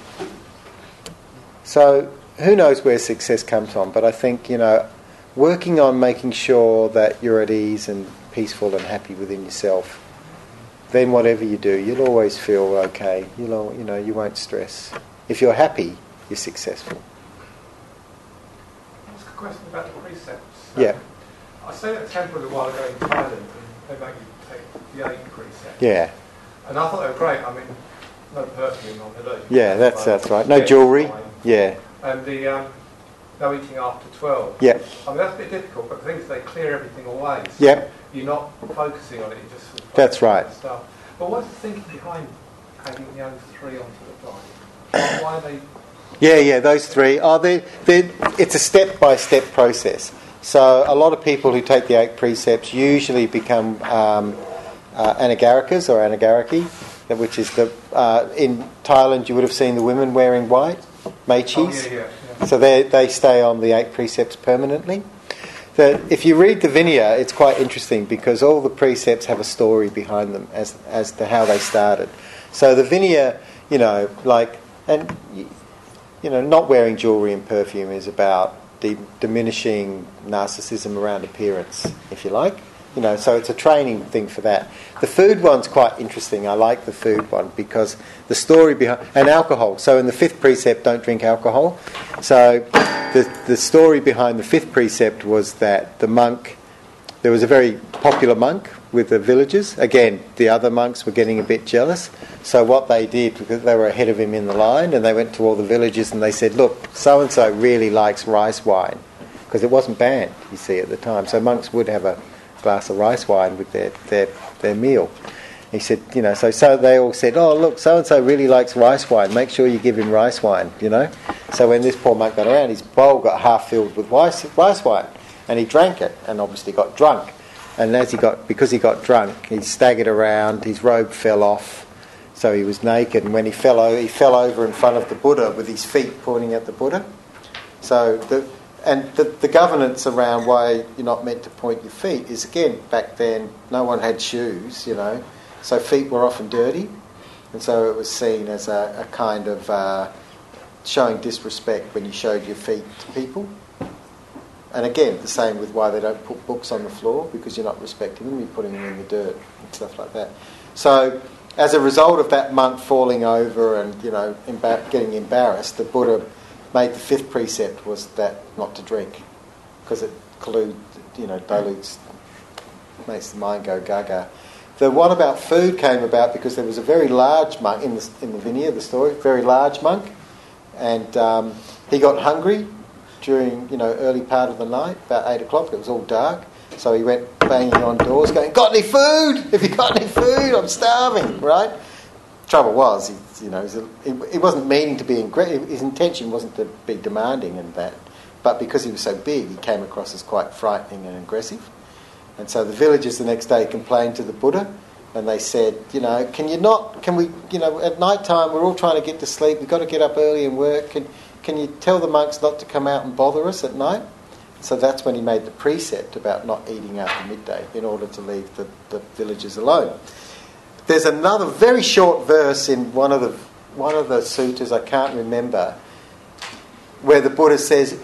S1: So who knows where success comes from? But I think working on making sure that you're at ease and peaceful and happy within yourself, then whatever you do, you'll always feel okay. You won't stress. If you're happy, you're successful.
S2: Ask a question about the precepts.
S1: Yeah.
S2: I stayed at a temple a while ago in Thailand, and they make you take the 8 precepts.
S1: Yeah.
S2: And I thought they were great. No perfume on the day.
S1: Yeah, that's right. No jewellery. Yeah.
S2: And the no eating after 12.
S1: Yeah.
S2: That's a bit difficult, but the thing is they clear everything away. So
S1: Yeah.
S2: You're not focusing on it, you're just sort of
S1: That's right.
S2: on stuff. But what's the thinking behind adding the other 3 onto the diet? Why are they...
S1: Yeah, those 3 are it's a step-by-step process. So a lot of people who take the 8 precepts usually become anagarikas or anagariki, which is in Thailand you would have seen the women wearing white, mechis. So they stay on the 8 precepts permanently. If you read the Vinaya, it's quite interesting because all the precepts have a story behind them as to how they started. So the Vinaya, not wearing jewellery and perfume is about diminishing narcissism around appearance, if you like. So it's a training thing for that. The food one's quite interesting. I like the food one because the story behind... And alcohol. So in the 5th precept, don't drink alcohol. So the story behind the 5th precept was that the monk... There was a very popular monk with the villagers. Again, the other monks were getting a bit jealous. So what they did, because they were ahead of him in the line, and they went to all the villagers and they said, look, so-and-so really likes rice wine. Because it wasn't banned, you see, at the time. So monks would have a glass of rice wine with their meal. He said, so they all said, oh, look, so-and-so really likes rice wine. Make sure you give him rice wine, So when this poor monk got around, his bowl got half filled with rice wine. And he drank it and obviously got drunk. And because he got drunk, he staggered around, his robe fell off, so he was naked. And when he fell over in front of the Buddha with his feet pointing at the Buddha. So the governance around why you're not meant to point your feet is, again, back then, no one had shoes, so feet were often dirty. And so it was seen as a kind of showing disrespect when you showed your feet to people. And again, the same with why they don't put books on the floor, because you're not respecting them, you're putting them in the dirt and stuff like that. So as a result of that monk falling over and, getting embarrassed, the Buddha made the 5th precept was that not to drink, because it dilutes, makes the mind go gaga. The one about food came about because there was a very large monk in the Vinaya, the story, very large monk, and he got hungry during early part of the night, about 8 o'clock. It was all dark, so he went banging on doors, going, "Got any food? Have you got any food? I'm starving." Right? Trouble was, he wasn't meaning to be his intention wasn't to be demanding and that, but because he was so big, he came across as quite frightening and aggressive. And so the villagers the next day complained to the Buddha, and they said, can we, at night time we're all trying to get to sleep, we've got to get up early and work, can you tell the monks not to come out and bother us at night? So that's when he made the precept about not eating after midday in order to leave the villagers alone. There's another very short verse in one of the sutras, I can't remember, where the Buddha says,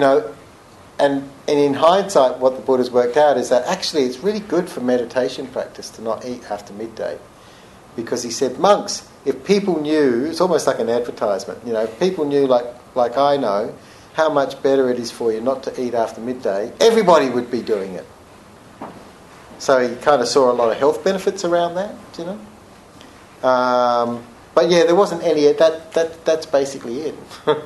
S1: and in hindsight what the Buddha's worked out is that actually it's really good for meditation practice to not eat after midday. Because he said, monks, if people knew, it's almost like an advertisement, if people knew like I know, how much better it is for you not to eat after midday, everybody would be doing it. So he kind of saw a lot of health benefits around that, But yeah, there wasn't any. That's basically it.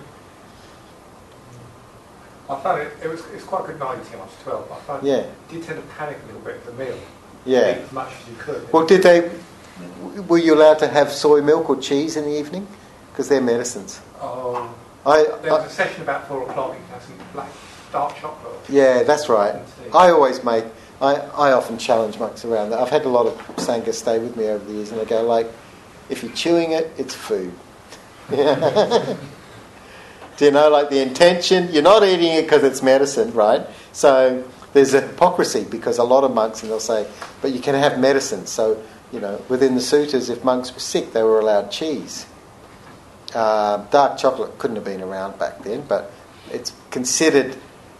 S2: I found it's quite a good night eating after 12. But I found you did tend to panic a little bit at the meal.
S1: Yeah.
S2: Eat as much as you could.
S1: Well, were you allowed to have soy milk or cheese in the evening? Because they're medicines.
S2: Oh. There was a session about 4 o'clock. You can have some dark chocolate.
S1: Yeah, that's right. I often challenge monks around that. I've had a lot of Sangha stay with me over the years, and they go if you're chewing it, it's food. Do the intention? You're not eating it because it's medicine, right? So there's a hypocrisy because a lot of monks, and they'll say, but you can have medicine. So, within the sutras, if monks were sick, they were allowed cheese. Dark chocolate couldn't have been around back then, but it's considered,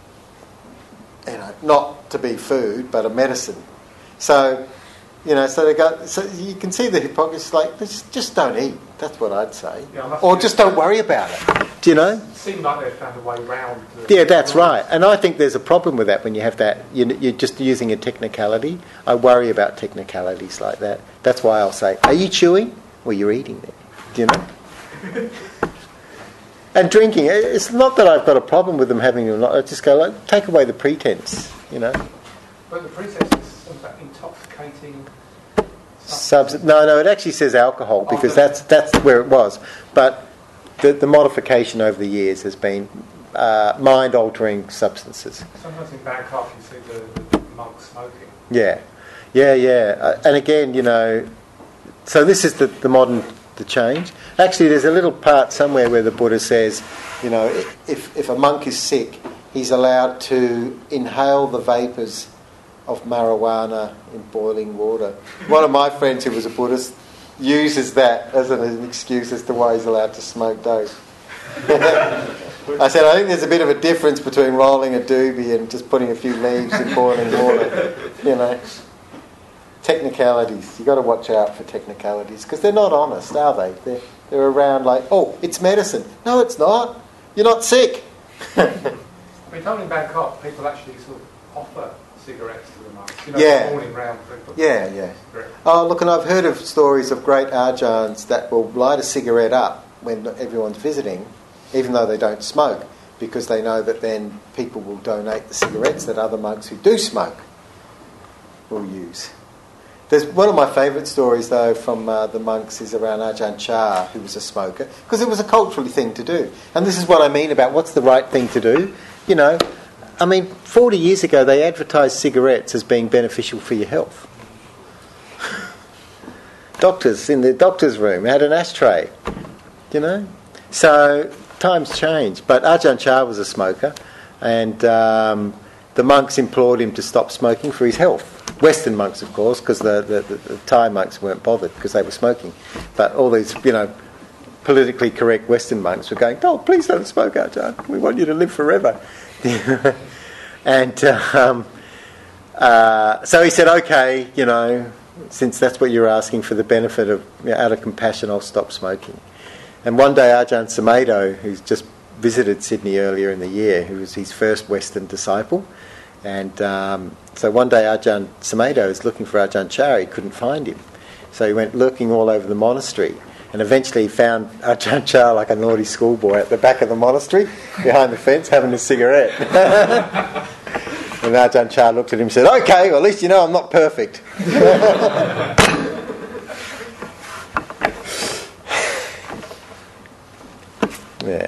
S1: not to be food, but a medicine. So, so you can see the hypocrisy. Just don't eat. That's what I'd say. Yeah, or just don't worry about it. Do you know?
S2: It seemed like they found a way round.
S1: Yeah, that's right. And I think there's a problem with that when you have that. You're just using a technicality. I worry about technicalities like that. That's why I'll say, "Are you chewing?" Well, you're eating then. Do you know? And drinking, it's not that I've got a problem with them having it or not. I just go, take away the pretense,
S2: But the pretense is something about intoxicating.
S1: No, it actually says alcohol because that's where it was. But the modification over the years has been mind-altering substances.
S2: Sometimes in Bangkok you see the monks smoking.
S1: Yeah. And again, so this is the modern, the change. Actually, there's a little part somewhere where the Buddha says, if a monk is sick, he's allowed to inhale the vapours of marijuana in boiling water. One of my friends who was a Buddhist uses that as an excuse as to why he's allowed to smoke dope. I said, I think there's a bit of a difference between rolling a doobie and just putting a few leaves in boiling water. Technicalities. You've got to watch out for technicalities because they're not honest, are they? They're around like, oh, it's medicine. No, it's not. You're not sick.
S2: We told in Bangkok, people actually sort of offer cigarettes to the monks. Morning round people.
S1: Yeah. Oh, look, and I've heard of stories of great Ajahns that will light a cigarette up when everyone's visiting, even though they don't smoke, because they know that then people will donate the cigarettes that other monks who do smoke will use. There's one of my favourite stories, though, from the monks is around Ajahn Chah, who was a smoker, because it was a cultural thing to do. And this is what I mean about what's the right thing to do. 40 years ago they advertised cigarettes as being beneficial for your health. Doctors in the doctor's room had an ashtray, So times change. But Ajahn Chah was a smoker, and the monks implored him to stop smoking for his health. Western monks, of course, because the Thai monks weren't bothered because they were smoking. But all these, politically correct Western monks were going, "Oh, please don't smoke, Ajahn. We want you to live forever." And so he said, "Okay, since that's what you're asking for the benefit of, out of compassion, I'll stop smoking." And one day, Ajahn Sumedho, who's just visited Sydney earlier in the year, who was his first Western disciple, and so one day Ajahn Sumedho was looking for Ajahn Chah. He couldn't find him, so he went looking all over the monastery, and eventually he found Ajahn Chah like a naughty schoolboy at the back of the monastery, behind the fence, having a cigarette. And Ajahn Chah looked at him and said, "Okay, well, at least you know I'm not perfect." Yeah.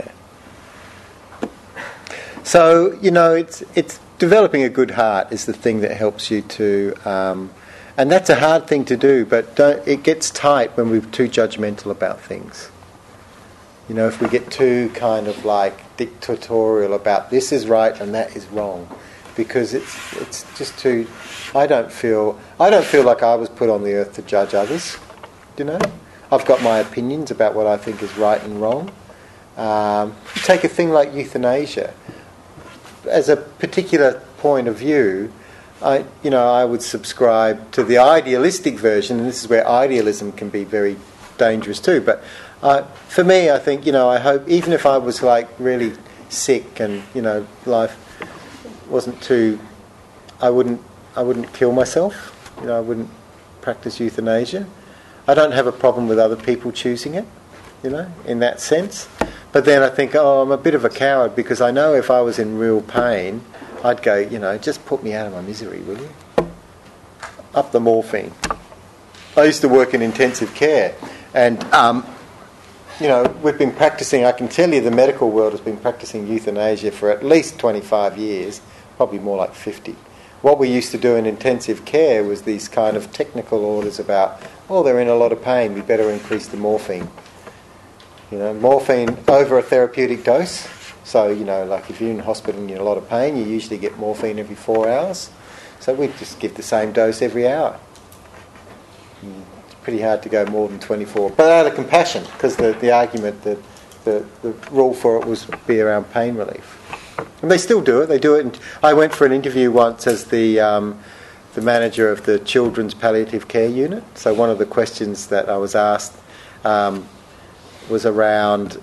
S1: So, it's developing a good heart is the thing that helps you to, and that's a hard thing to do, but it gets tight when we're too judgmental about things. If we get too kind of like dictatorial about this is right and that is wrong, because it's just too. I don't feel like I was put on the earth to judge others. I've got my opinions about what I think is right and wrong. Take a thing like euthanasia. As a particular point of view, I would subscribe to the idealistic version, and this is where idealism can be very dangerous too. But for me, I think I hope even if I was like really sick and life wasn't too, I wouldn't kill myself. I wouldn't practice euthanasia. I don't have a problem with other people choosing it, in that sense. But then I think, I'm a bit of a coward because I know if I was in real pain, I'd go, just put me out of my misery, will you? Up the morphine. I used to work in intensive care, and, we've been practicing, I can tell you the medical world has been practicing euthanasia for at least 25 years, probably more like 50. What we used to do in intensive care was these kind of technical orders about, they're in a lot of pain, we better increase the morphine. Morphine over a therapeutic dose. So, like if you're in hospital and you're in a lot of pain, you usually get morphine every 4 hours. So we just give the same dose every hour. It's pretty hard to go more than 24. But out of compassion, because the argument, the rule for it was be around pain relief. And they still do it. They do it. And I went for an interview once as the manager of the Children's Palliative Care Unit. So one of the questions that I was asked was around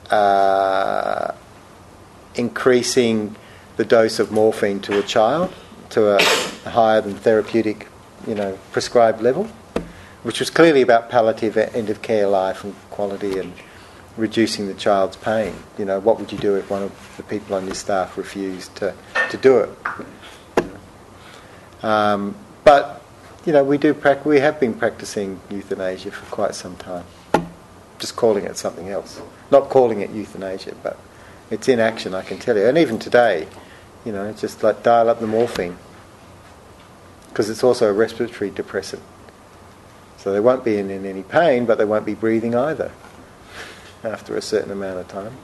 S1: increasing the dose of morphine to a child to a higher than therapeutic, prescribed level, which was clearly about palliative end of care life and quality and reducing the child's pain. What would you do if one of the people on your staff refused to do it? But we have been practicing euthanasia for quite some time. Just calling it something else. Not calling it euthanasia, but It's in action, I can tell you. And even today, it's just like dial up the morphine. Because it's also a respiratory depressant. So they won't be in any pain, but they won't be breathing either after a certain amount of time.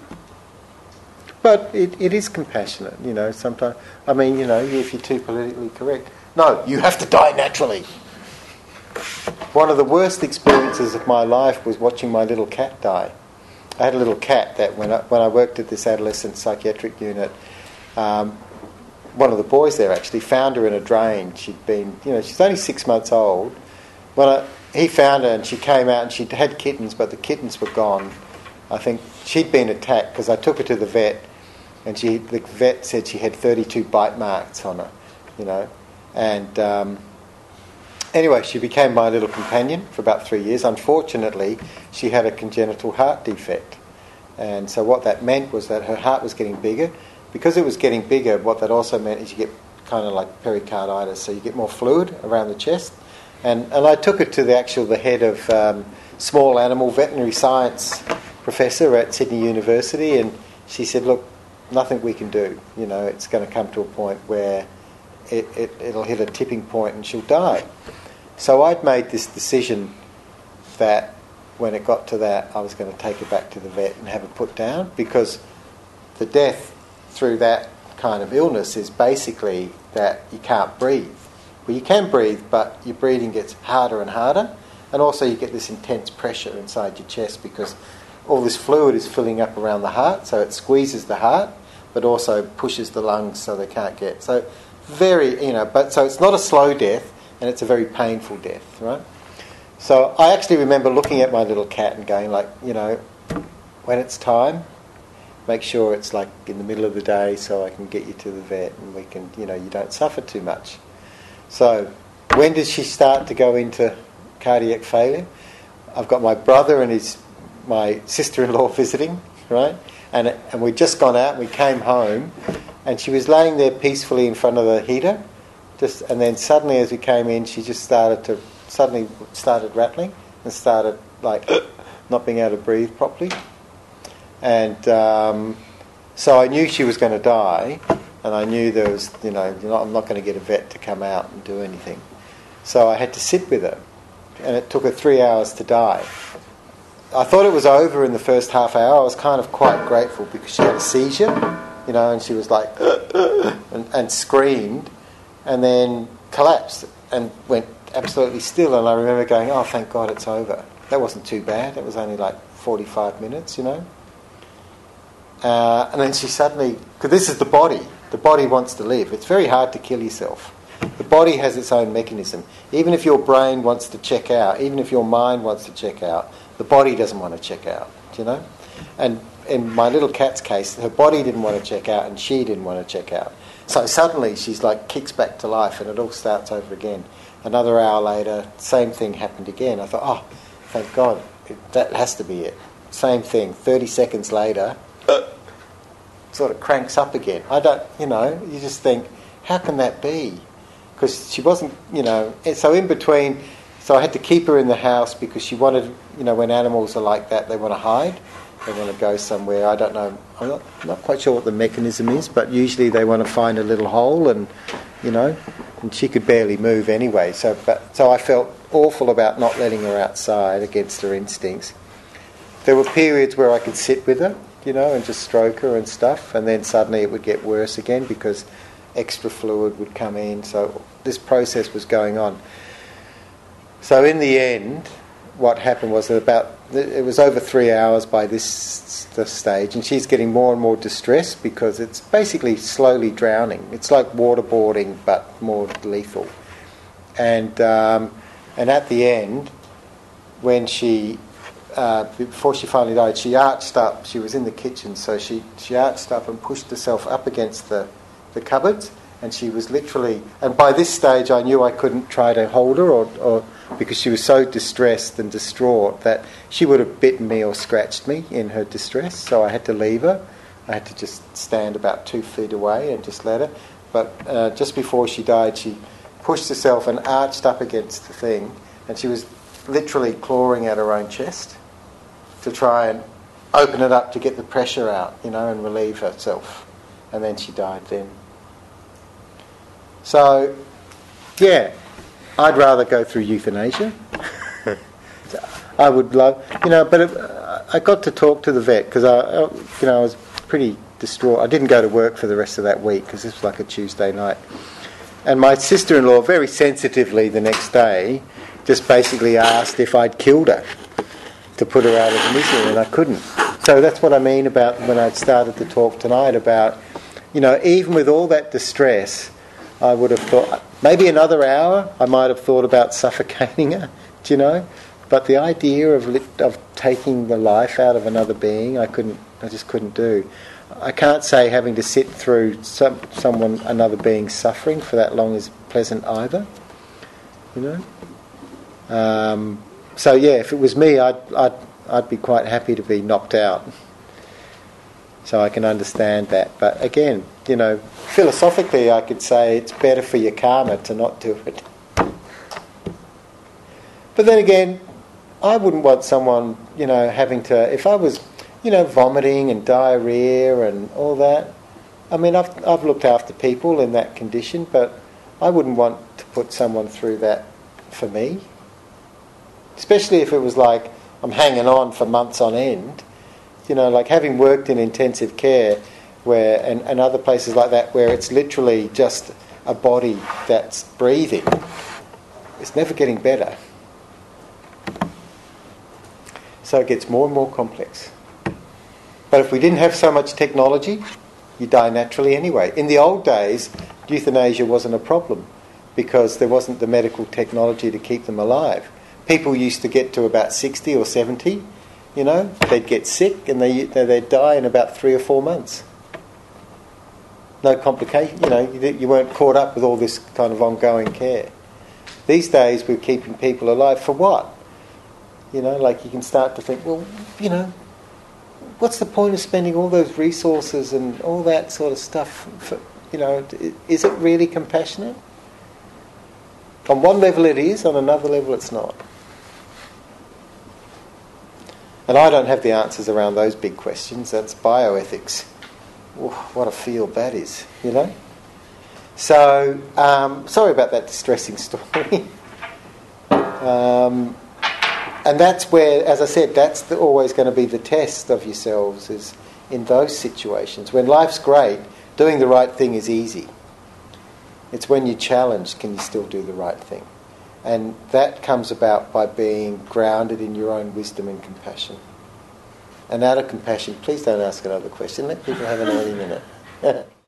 S1: But it is compassionate, sometimes. I mean, if you're too politically correct. No, you have to die naturally. One of the worst experiences of my life was watching my little cat die. I had a little cat that when I worked at this adolescent psychiatric unit, one of the boys there actually found her in a drain. She'd been, she's only 6 months old. He found her and she came out and she had kittens, but the kittens were gone. I think she'd been attacked because I took her to the vet, and the vet said she had 32 bite marks on her, And anyway, she became my little companion for about 3 years. Unfortunately, she had a congenital heart defect. And so what that meant was that her heart was getting bigger. Because it was getting bigger, what that also meant is you get kind of like pericarditis, so you get more fluid around the chest. And I took her to the head of small animal veterinary science professor at Sydney University, and she said, look, nothing we can do. It's going to come to a point where it'll hit a tipping point and she'll die. So I'd made this decision that when it got to that, I was going to take her back to the vet and have her put down, because the death through that kind of illness is basically that you can't breathe. Well, you can breathe, but your breathing gets harder and harder, and also you get this intense pressure inside your chest because all this fluid is filling up around the heart, so it squeezes the heart, but also pushes the lungs so they can't get. So so it's not a slow death, and it's a very painful death, right? So I actually remember looking at my little cat and going when it's time, make sure it's like in the middle of the day so I can get you to the vet and we can, you don't suffer too much. So when does she start to go into cardiac failure? I've got my brother and my sister-in-law visiting, right? And we'd just gone out and we came home and she was laying there peacefully in front of the heater, and then suddenly as we came in she just started rattling and started not being able to breathe properly. And so I knew she was going to die, and I knew there was, I'm not going to get a vet to come out and do anything. So I had to sit with her, and it took her 3 hours to die. I thought it was over in the first half hour. I was kind of quite grateful because she had a seizure, and she was like, and screamed, and then collapsed and went absolutely still. And I remember going, oh, thank God it's over. That wasn't too bad. It was only 45 minutes, And then she suddenly, because this is the body wants to live. It's very hard to kill yourself. The body has its own mechanism. Even if your brain wants to check out, even if your mind wants to check out, the body doesn't want to check out, And in my little cat's case, her body didn't want to check out and she didn't want to check out. So suddenly she's kicks back to life and it all starts over again. Another hour later, same thing happened again. I thought, oh, thank God, that has to be it. Same thing, 30 seconds later, sort of cranks up again. I don't, you just think, how can that be? Because she wasn't, so in between, so I had to keep her in the house because she wanted, when animals are like that, they want to hide. They want to go somewhere. I don't know, I'm not quite sure what the mechanism is, but usually they want to find a little hole and, and she could barely move anyway. So I felt awful about not letting her outside against her instincts. There were periods where I could sit with her, and just stroke her and stuff, and then suddenly it would get worse again because extra fluid would come in. So this process was going on. So in the end, what happened was that it was over 3 hours by this stage, and she's getting more and more distressed because it's basically slowly drowning. It's like waterboarding, but more lethal. And at the end, when before she finally died, she arched up. She was in the kitchen, so she arched up and pushed herself up against the cupboards, and she was literally. And by this stage, I knew I couldn't try to hold her, or because she was so distressed and distraught that she would have bitten me or scratched me in her distress. So I had to leave her. I had to just stand about 2 feet away and just let her. But just before she died, she pushed herself and arched up against the thing, and she was literally clawing at her own chest to try and open it up to get the pressure out, and relieve herself. And then she died then. So, yeah, I'd rather go through euthanasia. I would love, but I got to talk to the vet because I was pretty distraught. I didn't go to work for the rest of that week because this was like a Tuesday night. And my sister-in-law, very sensitively the next day, just basically asked if I'd killed her to put her out of the misery, and I couldn't. So that's what I mean about when I started to talk tonight about, even with all that distress, I would have thought, maybe another hour, I might have thought about suffocating her, But the idea of taking the life out of another being, I just couldn't do. I can't say having to sit through another being's suffering for that long is pleasant either, So yeah, if it was me, I'd be quite happy to be knocked out. So I can understand that. But again, philosophically, I could say it's better for your karma to not do it. But then again, I wouldn't want someone, having to, if I was, vomiting and diarrhea and all that. I mean, I've looked after people in that condition, but I wouldn't want to put someone through that for me. Especially if it was like I'm hanging on for months on end. Like having worked in intensive care and other places like that where it's literally just a body that's breathing. It's never getting better. So it gets more and more complex. But if we didn't have so much technology, you die naturally anyway. In the old days, euthanasia wasn't a problem because there wasn't the medical technology to keep them alive. People used to get to about 60 or 70, they'd get sick and they'd die in about 3 or 4 months. No complication, you weren't caught up with all this kind of ongoing care. These days we're keeping people alive for what? Like you can start to think, well, what's the point of spending all those resources and all that sort of stuff for, is it really compassionate? On one level it is, on another level it's not. And I don't have the answers around those big questions. That's bioethics. Ooh, what a field that is, So, sorry about that distressing story. And that's where, as I said, that's always going to be the test of yourselves, is in those situations. When life's great, doing the right thing is easy. It's when you're challenged, can you still do the right thing? And that comes about by being grounded in your own wisdom and compassion. And out of compassion, please don't ask another question. Let people have an early minute.